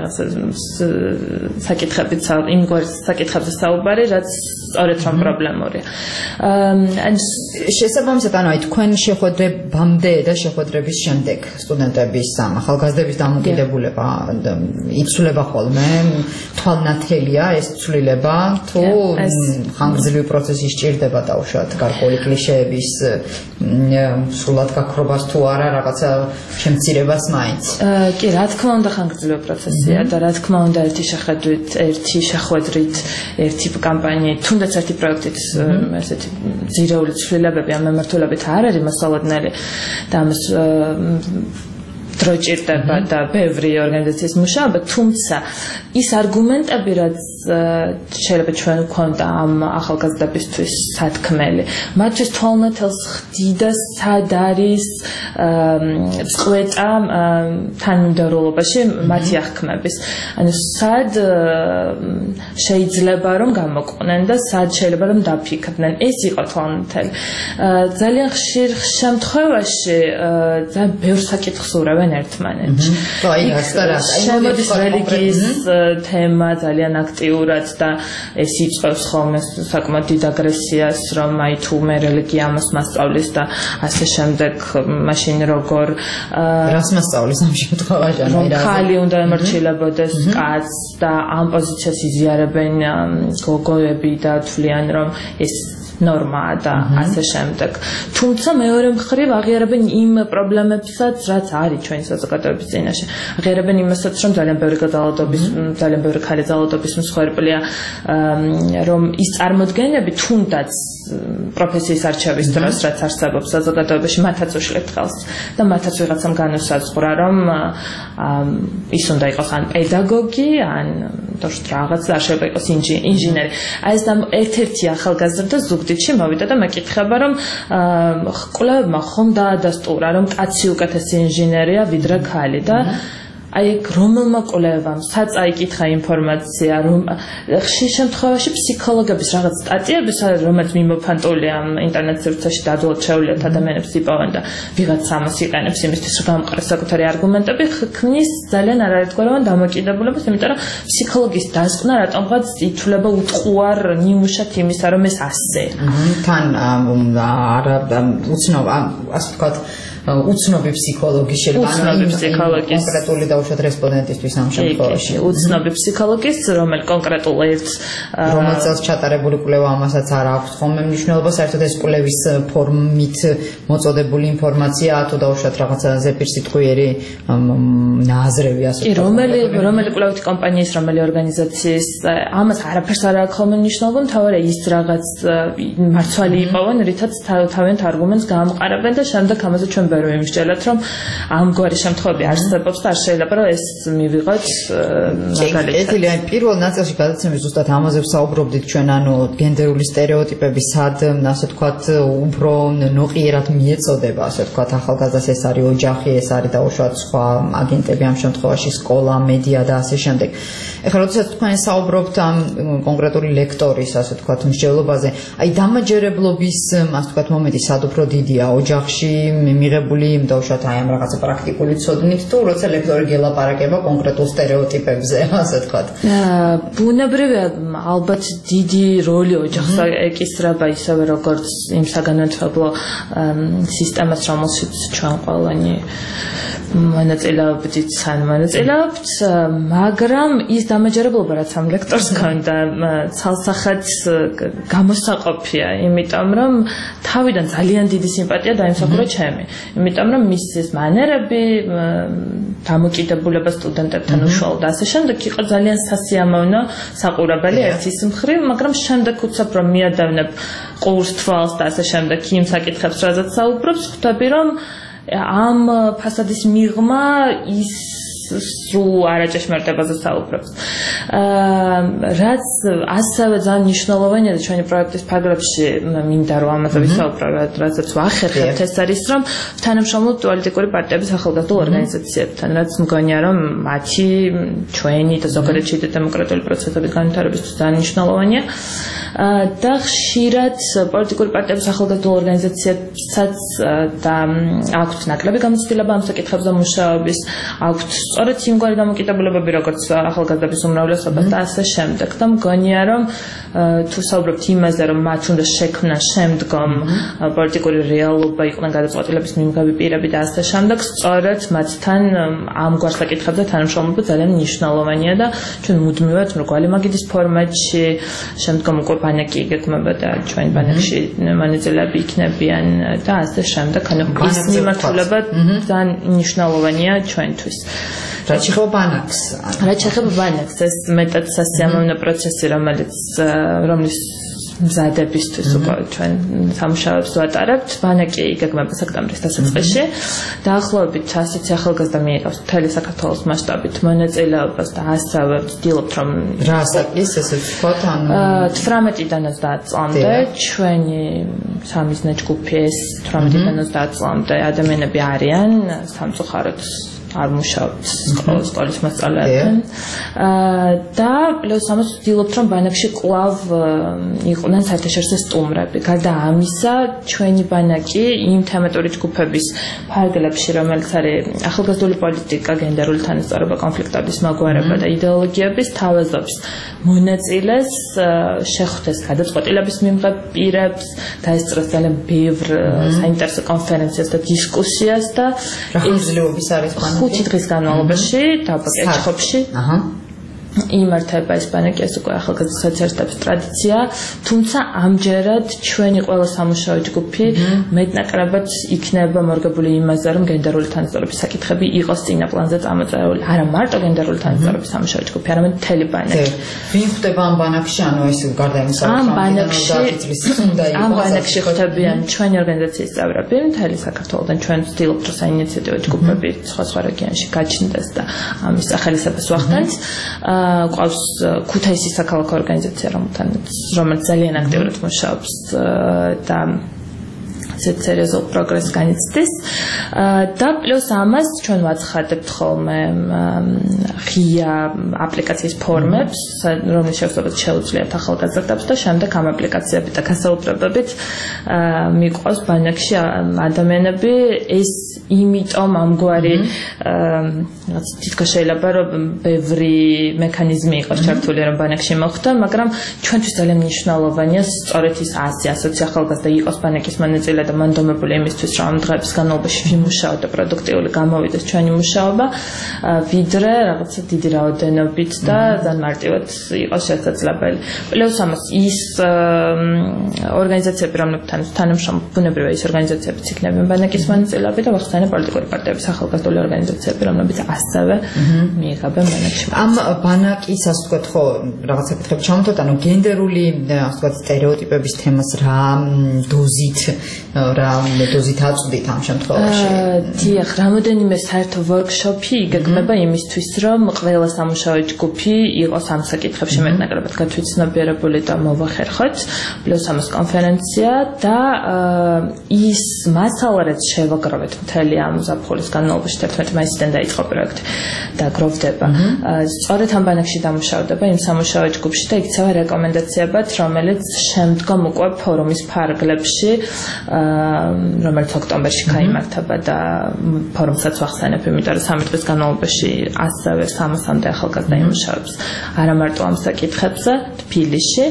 საკითხებზე საუბარი, რაც სწორედ რომ პრობლემურია. შესაბამისად, ანუ აი თქვენ შეხვედრებამდე და შეხვედრების შემდეგ სტუდენტების ამ ახალგაზრდების დამოკიდებულება იცვლება ხოლმე, თვალნათელია ეს ცვლილება, თუ ხანგრძლივი პროცესი სჭირდება დაუშვათ გარკვეული კლიშეების სრულად გაქრობას თუ არა რაღაცა შემცირებას მაინც. კი, რა თქმა უნდა ხანგრძლივი პროცესია და რა თქმა უნდა ერთი შეხედვით, ერთი შეხვედრით, ერთი კამპანიით, თუნდაც ერთი პროექტით ესეთი ძირეული ცვლილებები ამ მიმართულებით არ არის მოსალოდნელი და ამას დრო ჭირდება და ბევრი ორგანიზაციის მუშაობა, თუმცა ის არგუმენტები, რაც შეიძლება ჩვენ გვქონდა ამ ახალგაზრდებისთვის სათქმელი, მათთვის თვალნათელს ხდიდა სად არის წყვეტა თანმიმდევრულობაში მათი აღქმების. ანუ სად შეიძლება რომ გამოყვნენ და სად შეიძლება რომ დაფიქრდნენ. ეს იყო თვალნათელი. ძალიან ხშირ შემთხვევაში ძალიან ბევრ საკითხს ურავენ ერთმანეთში. შემოდის რელიგიის თემა ძალიან აქტიურად და ეს იწვევს ხოლმე საკმაოდ დიდ აგრესიას, რომ აი თუ მე რელიგია ამას მასწავლის და ასე შემდეგ, მაშინ როგორ რას მასწავლის ამ შემთხვევაში? რომ ხალი უნდა ემორჩილებოდეს კაცს და ამ პოზიციას იზიარებენ გოგოები და თვლიან რომ ეს ნორმაა და ასე შემდეგ. თუმცა მეორე მხრივ აღიარებენ იმ პრობლემებსაც, რაც არის ჩვენი საზოგადოების წინაშე. აღიარებენ იმასაც, რომ ძალიან ბევრი გადაალადობის, ძალიან ბევრი ქალი ძალადობის მსხვერპლია, რომ ის წარმოდგენები თუნდაც პროფესიის არჩევის დროს, რაც არსებობს საზოგადოებაში, მათაც უშლით ხელს და მათაც ვიღაცამ განუსაზღვრა, რომ ის უნდა იყოს ან პედაგოგი, ან რაღაც არ შეიძლება იყოს ინჟინერი. აი ეს ერთ-ერთი ახალგაზრდა ზუგდიდში მოვიდა და მეკითხება, რომ კვლევებმა ხომ დაადასტურა, რომ კაცი უკეთესი ინჟინერია ვიდრე ქალი და აი რომელმა კვლევამ საწაიკითხა ინფორმაცია, რომ ხშირ შემთხვევაში ფსიქოლოგების რაღაც სტატიები, რომელიც მიმოფანტულია ინტერნეტ სივრცეში და ადვილად შეუძლიათ ადამიანებს იპოვონ და ვიღაც ამას იყენებს იმისთვის, რომ გამყაროს საკუთარი არგუმენტები, ქმნის ძალიან არაერთგვაროვან დამოკიდებულებას, იმიტომ რომ ფსიქოლოგის დასკვნა რატომღაც ითვლება უტყუარ ნიმუშად იმისა, რომ ეს ასე. თან არა უცნობა, ასე ვთქვათ, უცნობი ფსიქოლოგი შეიძლება კონკრეტული დაუშვათ რესპონდენტისთვის ამ შემთხვევაში. უცნობი ფსიქოლოგის, რომელიც კონკრეტულ ერთს რომელსაც ჩატარებული კვლევა ამასაც არ აქვს ხოლმე მნიშვნელობა, საერთოდ ეს კვლევის ფორმით მოწოდებული ინფორმაცია თუ დაუშვათ რაღაცა ზეპირსიტყვიერი ნაზრევი ასე ვთქვათ. რომელი კვლევითი კომპანიის, რომელი ორგანიზაციის ამას არაფერს არ აქვს ხოლმე მნიშვნელობა, მთავარია ის რაღაც მარცვალი იპოვონ, რითაც თავიანთ არგუმენტს გაამყარებენ და შემდეგ ამაზე ჩვენ ვერ ვიმსჯელოთ, რომ ამგვარი შემთხვევები არსებობს და არ შეიძლება რომ ეს მივიღოთ მაგალითად. აი პირველ ნაწილში გადაცემის ზუსტად ამაზე ვსაუბრობდით ჩვენ, ანუ გენდერული სტერეოტიპები სად, ასე ვთქვათ, უფრო ნოყიერად მიეწოდება, ასე ვთქვათ, ახალგაზრდას ეს არის ოჯახი, ეს არის დაუშვათ სხვა აგენტები ამ შემთხვევაში სკოლა, მედია და ასე შემდეგ. ეხლა როდესაც თქვენ საუბრობთ ამ კონკრეტული ლექტორის, ასე ვთქვათ, მსჯელობაზე, აი დამაჯერებლობის, ასე ვთქვათ, მომენტი სად უფრო დიდია ოჯახში მიღებული მიღებული იმდაუშოთ აი ამ რაღაცა პრაქტიკული ცოდნით თუ როცა ლექტორი გელაპარაკება კონკრეტულ სტერეოტიპებზე, ასე ვთქვათ. ბუნებრივია ალბათ დიდი როლი ოჯახს ეკისრება ისევე როგორც იმ საგანმანათლებლო სისტემას, რომელშიც ჩვენ ყველანი მონაწილეობდით, მაგრამ ის დამაჯერებლობა რაც ამ ლექტორს ჰქონდა ცალსახად გამოსაყოფია, იმიტომ რომ თავიდან ძალიან დიდი სიმპათია დაიმსახურა ჩემი, იმიტომ რომ მის ეს მანერები, დამოკიდებულება სტუდენტებთან უშუალოდ ასე შემდეგ იყო ძალიან სასიამოვნო, საყურებელი ერთის მხრივ, მაგრამ შემდეგ უცებ რომ მიადევნებ ყურს თვალს და ასე შემდეგ იმ საკითხებს, რაზეც საუბრობს, ხვდები რომ ამ ფასადის მიღმა ის სულ არაჭეშმარიტებაზე საუბრობს. რაც ასევე ძალიან მნიშვნელოვანია ჩვენი პროექტის ფარგლებში მინდა რომ ამაზე ვისაუბრო, რადგანაც ვახერხებთ ეს არის რომ თანამშრომლობთ პოლიტიკური პარტიების ახალგაზრდა ორგანიზაციებთან, რაც მგონია რომ მათი ჩვენი და ზოგადად დემოკრატიული პროცესების განვითარებისთვის ძალიან მნიშვნელოვანია. და ხშირად პოლიტიკური პარტიების ახალგაზრდა ორგანიზაციებსაც და აქვთ ნაკლები გამოცდილება ამ საკითხებზე მუშაობის, აქვთ სწორედ იმგვარი დამოკიდებულებები, როგორც ახალგაზრდების უმრავლესობას და ასე შემდეგ. და მგონია რომ თუ საუბრობთ იმაზე, რომ მათ უნდა შექმნან შემდგომ პოლიტიკური რეალობა, იყვნენ გადაწყვეტილების მიმღები პირები და ასე შემდეგ, სწორედ მათთან ამგვარ საკითხებზე თანამშრომლობა ძალიან მნიშვნელოვანია და ჩვენ მუდმივად მრგვალი მაგიდის ფორმატში, შემდგომ უკვე ბანაკი იგეგმება და ჩვენ ბანაკში მონაწილეები იქნებიან და ასე შემდეგ. ანუ ის მიმართულება ძალიან მნიშვნელოვანია ჩვენთვის. რაც ეხება ბანაკს. რაც ეხება ბანაკს, ეს მეტად სასიამოვნო პროცესი, რომლის მზადებისთვის უკვე ჩვენ სამუშაოებს ვატარებთ. ბანაკი იგეგმება სექტემბრის დასაწყისში. დაახლოებით 100 ახალგაზრდა მიიღავს მთელი საქართველოს მასშტაბით მონაწილეობას და ასევე ვცდილობთ რომ რა ასაკის ესე ვთქვათ, ანუ 18-დან 30 წლამდე ჩვენი სამიზნე ჯგუფი ეს 18-დან 30 წლამდე ადამიანები არიან სამწუხაროდ არ მუშაობთ სკოლის მასწავლებლებთან და პლუს ამას ვცდილობთ რომ ბანაკში კვლავ იყვნენ საერთაშორისო სტუმრები. გარდა ამისა, ჩვენი ბანაკი იმ თემატური ჯგუფების ფარგლებში, რომელიც არის ახალგაზრდული პოლიტიკა, გენდერული თანასწორობა, კონფლიქტების მოგვარება და იდეოლოგიების თავაზობს მონაწილეს შეხვდეს გადაწყვეტილების მიმღებ პირებს, დაესწროს ძალიან ბევრ საინტერესო კონფერენციას და დისკუსიას და ახალგაზრდობის არის 5 დღის განმავლობაში დაბაგეჭხობში იმართება ეს ბანაკი, ეს უკვე ახალგაზრდა სოციალისტების ტრადიცია, თუმცა ამჯერად ჩვენი ყველა სამუშაო ჯგუფი მეტნაკლებად იქნება მორგებული იმაზე, რომ გენდერული თანასწორობის საკითხები იყოს წინა პლანზე წამოწეული. არა მარტო გენდერული თანასწორობის სამუშაო ჯგუფი, არამედ მთელი ბანაკი. ვინ ხდება ამ ბანაკში, ანუ ეს გარდა იმისა, ამ ბანაკში ხდებიან ჩვენი ორგანიზაციის წევრები, მთელი საქართველოდან ჩვენ ვცდილობთ, რომ საინიციატივო ჯგუფები სხვა რეგიონში გაჩნდეს და ამის ახალისებას ვახდენთ. ყავს ქუთაისის საქალაქო ორგანიზაცია, რომელიც ძალიან აქტიურად მუშაობს და სერიოზულ პროგრესს განიცდის და პლუს ამას ჩვენ ვაცხადებთ ხოლმე ღია აპლიკაციის ფორმებს, რომლის შესაძლებლად შეუძლიათ ახალგაზრდებს და შემდეგ ამ აპლიკაციებით და გასაუბრებებით მიყვავს ბანაკში ადამიანები. ეს იმიტომ ამგვარი რაც თითქოს შეიძლება რომ ბევრი მექანიზმი იყოს ჩართული რომ ბანაკში მოხდა, მაგრამ ჩვენთვის ძალიან მნიშვნელოვანია სწორედ ის 100 ახალგაზრდა იყოს ბანაკის მონაწილე და მანდომებული იმისთვის რომ ამ დღეების განმავლობაში ვიმუშაოთ და პროდუქტიული გამოვიდეს ჩვენი მუშაობა, ვიდრე რაღაცა დიდი რაოდენობით და ძალიან მარტივად იყოს შესაძლებელი. პლუს ამას ის ორგანიზაციები, რომლებთან თანამშრომლობ, ბუნებრივია ის ორგანიზაციებიც იქნებიან ბანაკის მონაწილეები და ვახსენე პოლიტიკური პარტიების ახალგაზრდული ორგანიზაციები, რომლებიც ასევე მიიღებენ ბანაკში. ამ ბანაკის ასე ვთქვათ, ხო, რაღაც საკითხები ჩამოთვალეთ, ანუ გენდერული ასე ვთქვათ სტერეოტიპების თემას რა დოზით აწვდით ამ შემთხვევაში? დიახ, რამოდენიმე საერთო ვორქშოპი იგეგმება იმისთვის, რომ ყველა სამუშაო ჯგუფი იყოს ამ საკითხებში მეტნაკლებად გათვითცნობიერებული და მოვახერხოთ, პლუს ამას კონფერენცია და ის მასალა, რაც შევაგროვეთ მთელი ამ ზაფხულის განმავლობაში 11 მაისიდან დაიწყო პროექტი და გროვდება. სწორედ ამ ბანაკში დამუშავდება იმ სამუშაო ჯგუფში და იქცევა რეკომენდაციებად, რომელიც შემდგომ უკვე ფორუმის ფარგლებში რომელიც ოქტომბერში გაიმართება და ფორუმსაც ვახსენებ, იმიტომ რომ 3 დღის განმავლობაში ასევე 300-მდე ახალგაზრდა იმუშავებს არა მარტო ამ საკითხებზე თბილისში.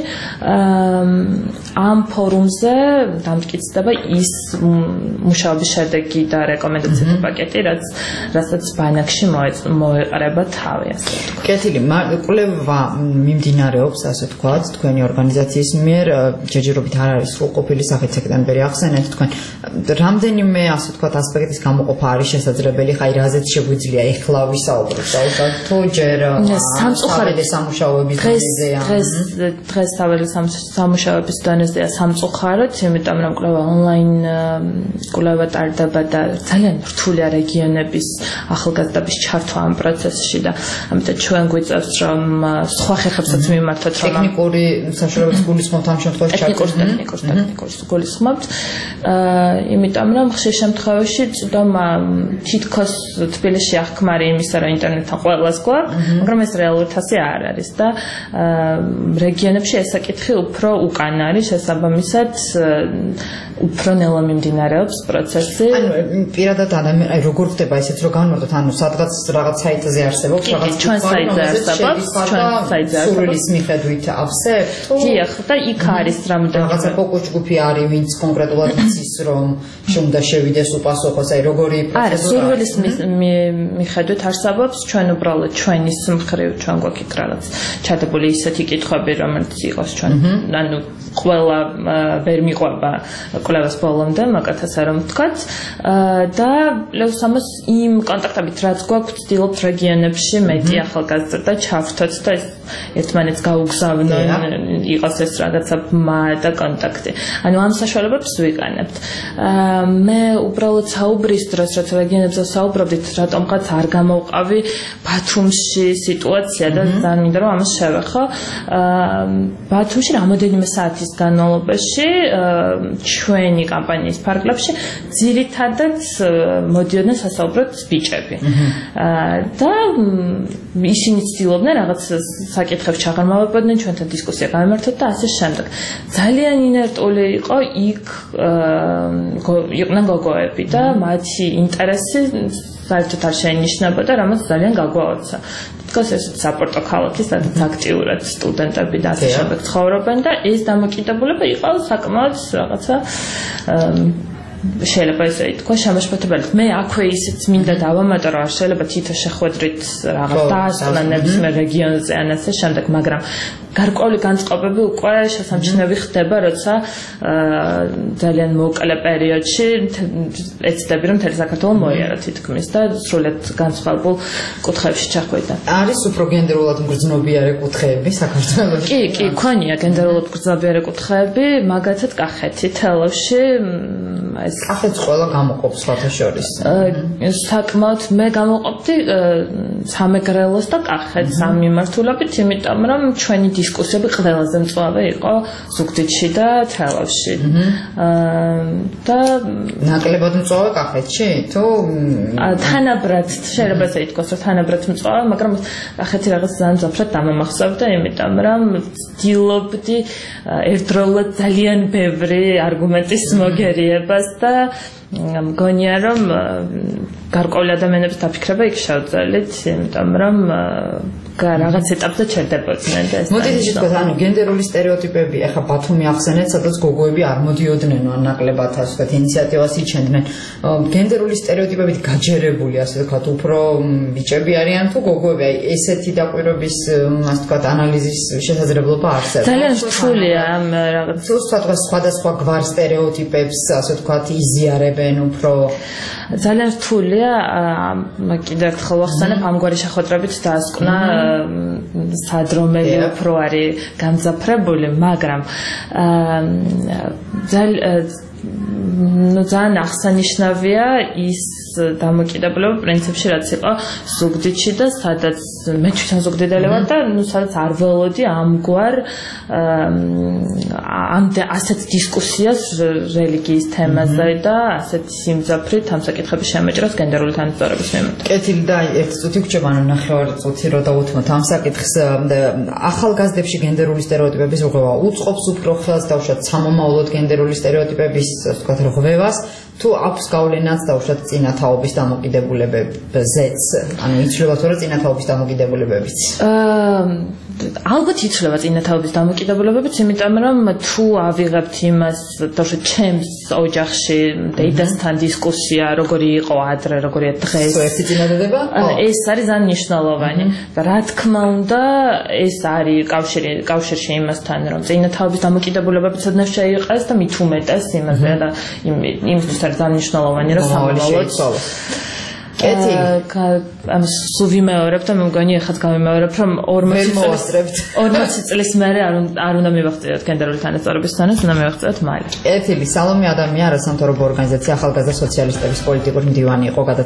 Ამ ფორუმზე დამტკიცდება ის მუშაობის შედეგი და რეკომენდაციათა პაკეტი, რასაც ბანაკში მოეყრება თავი, ასე ვთქვათ. კეთილი, კვლევა მიმდინარეობს, ასე ვთქვათ, თქვენი ორგანიზაციის მიერ, ჯერჯერობით არ არის სრულყოფილი სახით სექტემბერი ახსენეთ თქვენ. რამდენიმე, ასე ვთქვათ, ასპექტის გამოყოფა არის შესაძლებელი, ხაი რაზეც შეგვიძლია ეხლა ვისაუბროთ, საერთოდ თუ ჯერ სამწუხაროდ სამუშაოების დონეზეა. დღეს საველე სამუშაოების დონეზეა სამწუხაროდ, იმიტომ რომ კვლევა ონლაინ კვლევა ტარდება და ძალიან რთულია რეგიონების ახალგაზრდების ჩართვა ამ პროცესში და ამიტომ ჩვენ გვიწევს რომ სხვა ხერხებსაც მიმართოთ რომ ტექნიკური საშუალებებს გულისხმობთ ამ შემთხვევაში ტექნიკურს გულისხმობთ იმიტომ რომ ხშირ შემთხვევაში წვდომა თითქოს თბილისში აღქმარი იმისა რომ ინტერნეტთან ყველას გვაქვს მაგრამ ეს რეალურთასი არ არის და რეგიონებში ეს საკითხი უფრო უკან არის შესაბამისად უფრო ნელა მიმდინარეობს პროცესი. ანუ პირადად ადამიანი როგორ ხდება ესეც რომ განვარტოთ, ანუ სადღაც რაღაც საიტზე არსებობს, რაღაც ჩვენ საიტზე არსებობს, სურვილის მიხედვით ავსებთ? დიახ, და იქ არის რამდენი რაღაცა ფოკუს ჯგუფი არის, ვინც კონკრეტულად იცის რომ უნდა შევიდეს უპასუხოს, აი როგორი პროცესი. არა, სურვილის მიხედვით არსებობს, ჩვენ უბრალოდ ჩვენი მხრივ ჩვენ გვაქვს იქ რაღაც ჩადებული ისეთი კითხვები, რომელიც იყოს ჩვენ, ანუ ყველა ვერ მიყვება კვლევას ბოლომდე, მაგათაც არ ვთქვათ და პლუს ამას იმ კონტაქტებით რაც გვაქვს ვცდილობთ რეგიონებში მეტი ახალგაზრდა ჩავრთოთ და ერთმანეთს გაუგზავნონ იყოს ეს რაღაცა ბმა და კონტაქტი. ანუ ამ საშუალებებს ვიყენებთ. მე უბრალოდ საუბრის დროს რაც რეგიონებზე საუბრობდით, რატომღაც არ გამოვყავი ბათუმში სიტუაცია და ძალიან მინდა რომ ამას შევეხო. ბათუმში რამოდენიმე საათის განმავლობაში ჩვენი კამპანიის ფარგლებში ძირითადად მოდიოდნენ სასაუბროდ ბიჭები. და ისინი ცდილობდნენ რაღაც საკითხებს ჩაღრმავებოდნენ, ჩვენთან დისკუსია გამართოთ და ასე შემდეგ. ძალიან ინერტული იყო იქ იყვნენ გოგოები და მათი ინტერესი საერთოდ არ შეინიშნებოდა, რამაც ძალიან გაგვაოცა. თქოს ეს საპორტო ქალაქი, სადაც აქტიურად სტუდენტები და ასე შემდეგ ცხოვრობენ და ეს დამოკიდებულება იყო საკმაოდ რაღაცა შეიძლება ისე ითქვა შემაშფოთებელი. მე აქვე ისიც მინდა დავამატო რომ არ შეიძლება თითო შეხვედრით რაღაც დაასწრონ ნებისმიერ რეგიონზე ან ასე შემდეგ, მაგრამ გარკვეული განწყობები უკვე შესამჩნევი ხდება, როცა ძალიან მოკლე პერიოდში ეცდები რომ მთელი საქართველო მოიარა თითქმის და სრულად განსხვავებულ კუთხეებში ჩახვიდა. არის უფრო გენდერულად მგრძნობიარე კუთხეები საქართველოში? კი, ქონია გენდერულად მგრძნობიარე კუთხეები, მაგათაც კახეთი თელავში ეს კახეთს ყველა გამოყოფს სხვათა შორის. საკმაოდ მე გამოყოფდი სამეგრელოს და კახეთს ამ მიმართულებით, იმიტომ რომ ჩვენი დისკუსიები ყველაზე მწვავე იყო ზუგდიდში და თელავში. და ნაკლებად მწვავე კახეთში? თუ თანაბრად შეიძლება ესე ითქვას, რომ თანაბრად მწვავე, მაგრამ კახეთი რაღაც ძალიან მძაფრად დამამახსოვრდა, იმიტომ რომ ვცდილობდი ერთდროულად ძალიან ბევრი არგუმენტის მოგერიებას და მგონია რომ გარკვეული ადამიანების დაფიქრება იქ შევძელით, იმიტომ რომ რაღაც ეტაპზე ჩერდებოდნენ და ეს. მოდით ისე ვთქვათ, ანუ გენდერული სტერეოტიპები, ახლა ბათუმი ახსენეთ, სადაც გოგოები არ მოდიოდნენ ან ნაკლებად ასე ვთქვათ ინიციატივას იჩენდნენ. გენდერული სტერეოტიპებით გაჯერებული ასე ვთქვათ, უფრო ბიჭები არიან თუ გოგოები? აი ესეთი დაკვირვების ასე ვთქვათ ანალიზის შესაძლებლობა არსებობს. ძალიან რთულია ამ რაღაც სხვადასხვა გვარ სტერეოტიპებს ასე ვთქვათ იზიარებენ უფრო. ძალიან რთულია კიდევ ერთხელ ვახსენებ ამგვარი შეხვედრებით დაასკვნა სად რომელი უფრო არის გამძაფრებული, მაგრამ ძალიან აღსანიშნავია ის დამოკიდებულება პრინციპში რაც იყო ზუგდიდში და სადაც მე თვითონ ზუგდიდელი ვარ და ნუ სადაც არ ველოდი ამგვარ ასეთ დისკუსიას რელიგიის თემაზე და ასეთ სიმძაფრით ამ საკითხების შემეჭრას გენდერული თანასწორობის მიმართ. კეთილი და ერთ წუთი გრჩება ანუ ნახევარი წუთი რო დავუთმოთ ამ საკითხს ახალგაზრდებში გენდერული სტერეოტიპების რღვევა უწყობს უფრო ხელს დავუშვათ სამომავლოდ გენდერული სტერეოტიპების ვთქვათ რღვევას თუ აქვს გავლენაც დავუშვათ წინათაობის დამოკიდებულებებზეც ანუ იცვლება თუ არა წინათაობის დამოკიდებულებებიც ალბათ იცვლება წინათაობის დამოკიდებულებებიც იმიტომ რომ თუ ავიღებთ იმას დავუშვათ ჩემს ოჯახში დედასთან დისკუსია როგორი იყო ადრე როგორია დღეს ერთი წინადადება ეს არის ძალიან მნიშვნელოვანი და რა თქმა უნდა ეს არის კავშირში იმასთან რომ წინათაობის დამოკიდებულებებიც ოდნავ შეიყეს და მით უმეტეს იმაზე და იმისთვის არის ძალიან მნიშვნელოვანი რომ სამომავლოდ ამ სულ ვიმეორებ და მე მგონი ეხაც გავიმეორებ რომ 40 წლის მერე არ უნდა მივახციოთ გენდერული თანასწორობის თანას უნდა მივახციოთ მალე. კეთილი სალომე ადამიანი არასამთავრობო ორგანიზაცია ახალგაზრდა სოციალისტების პოლიტიკური მდივანი იყო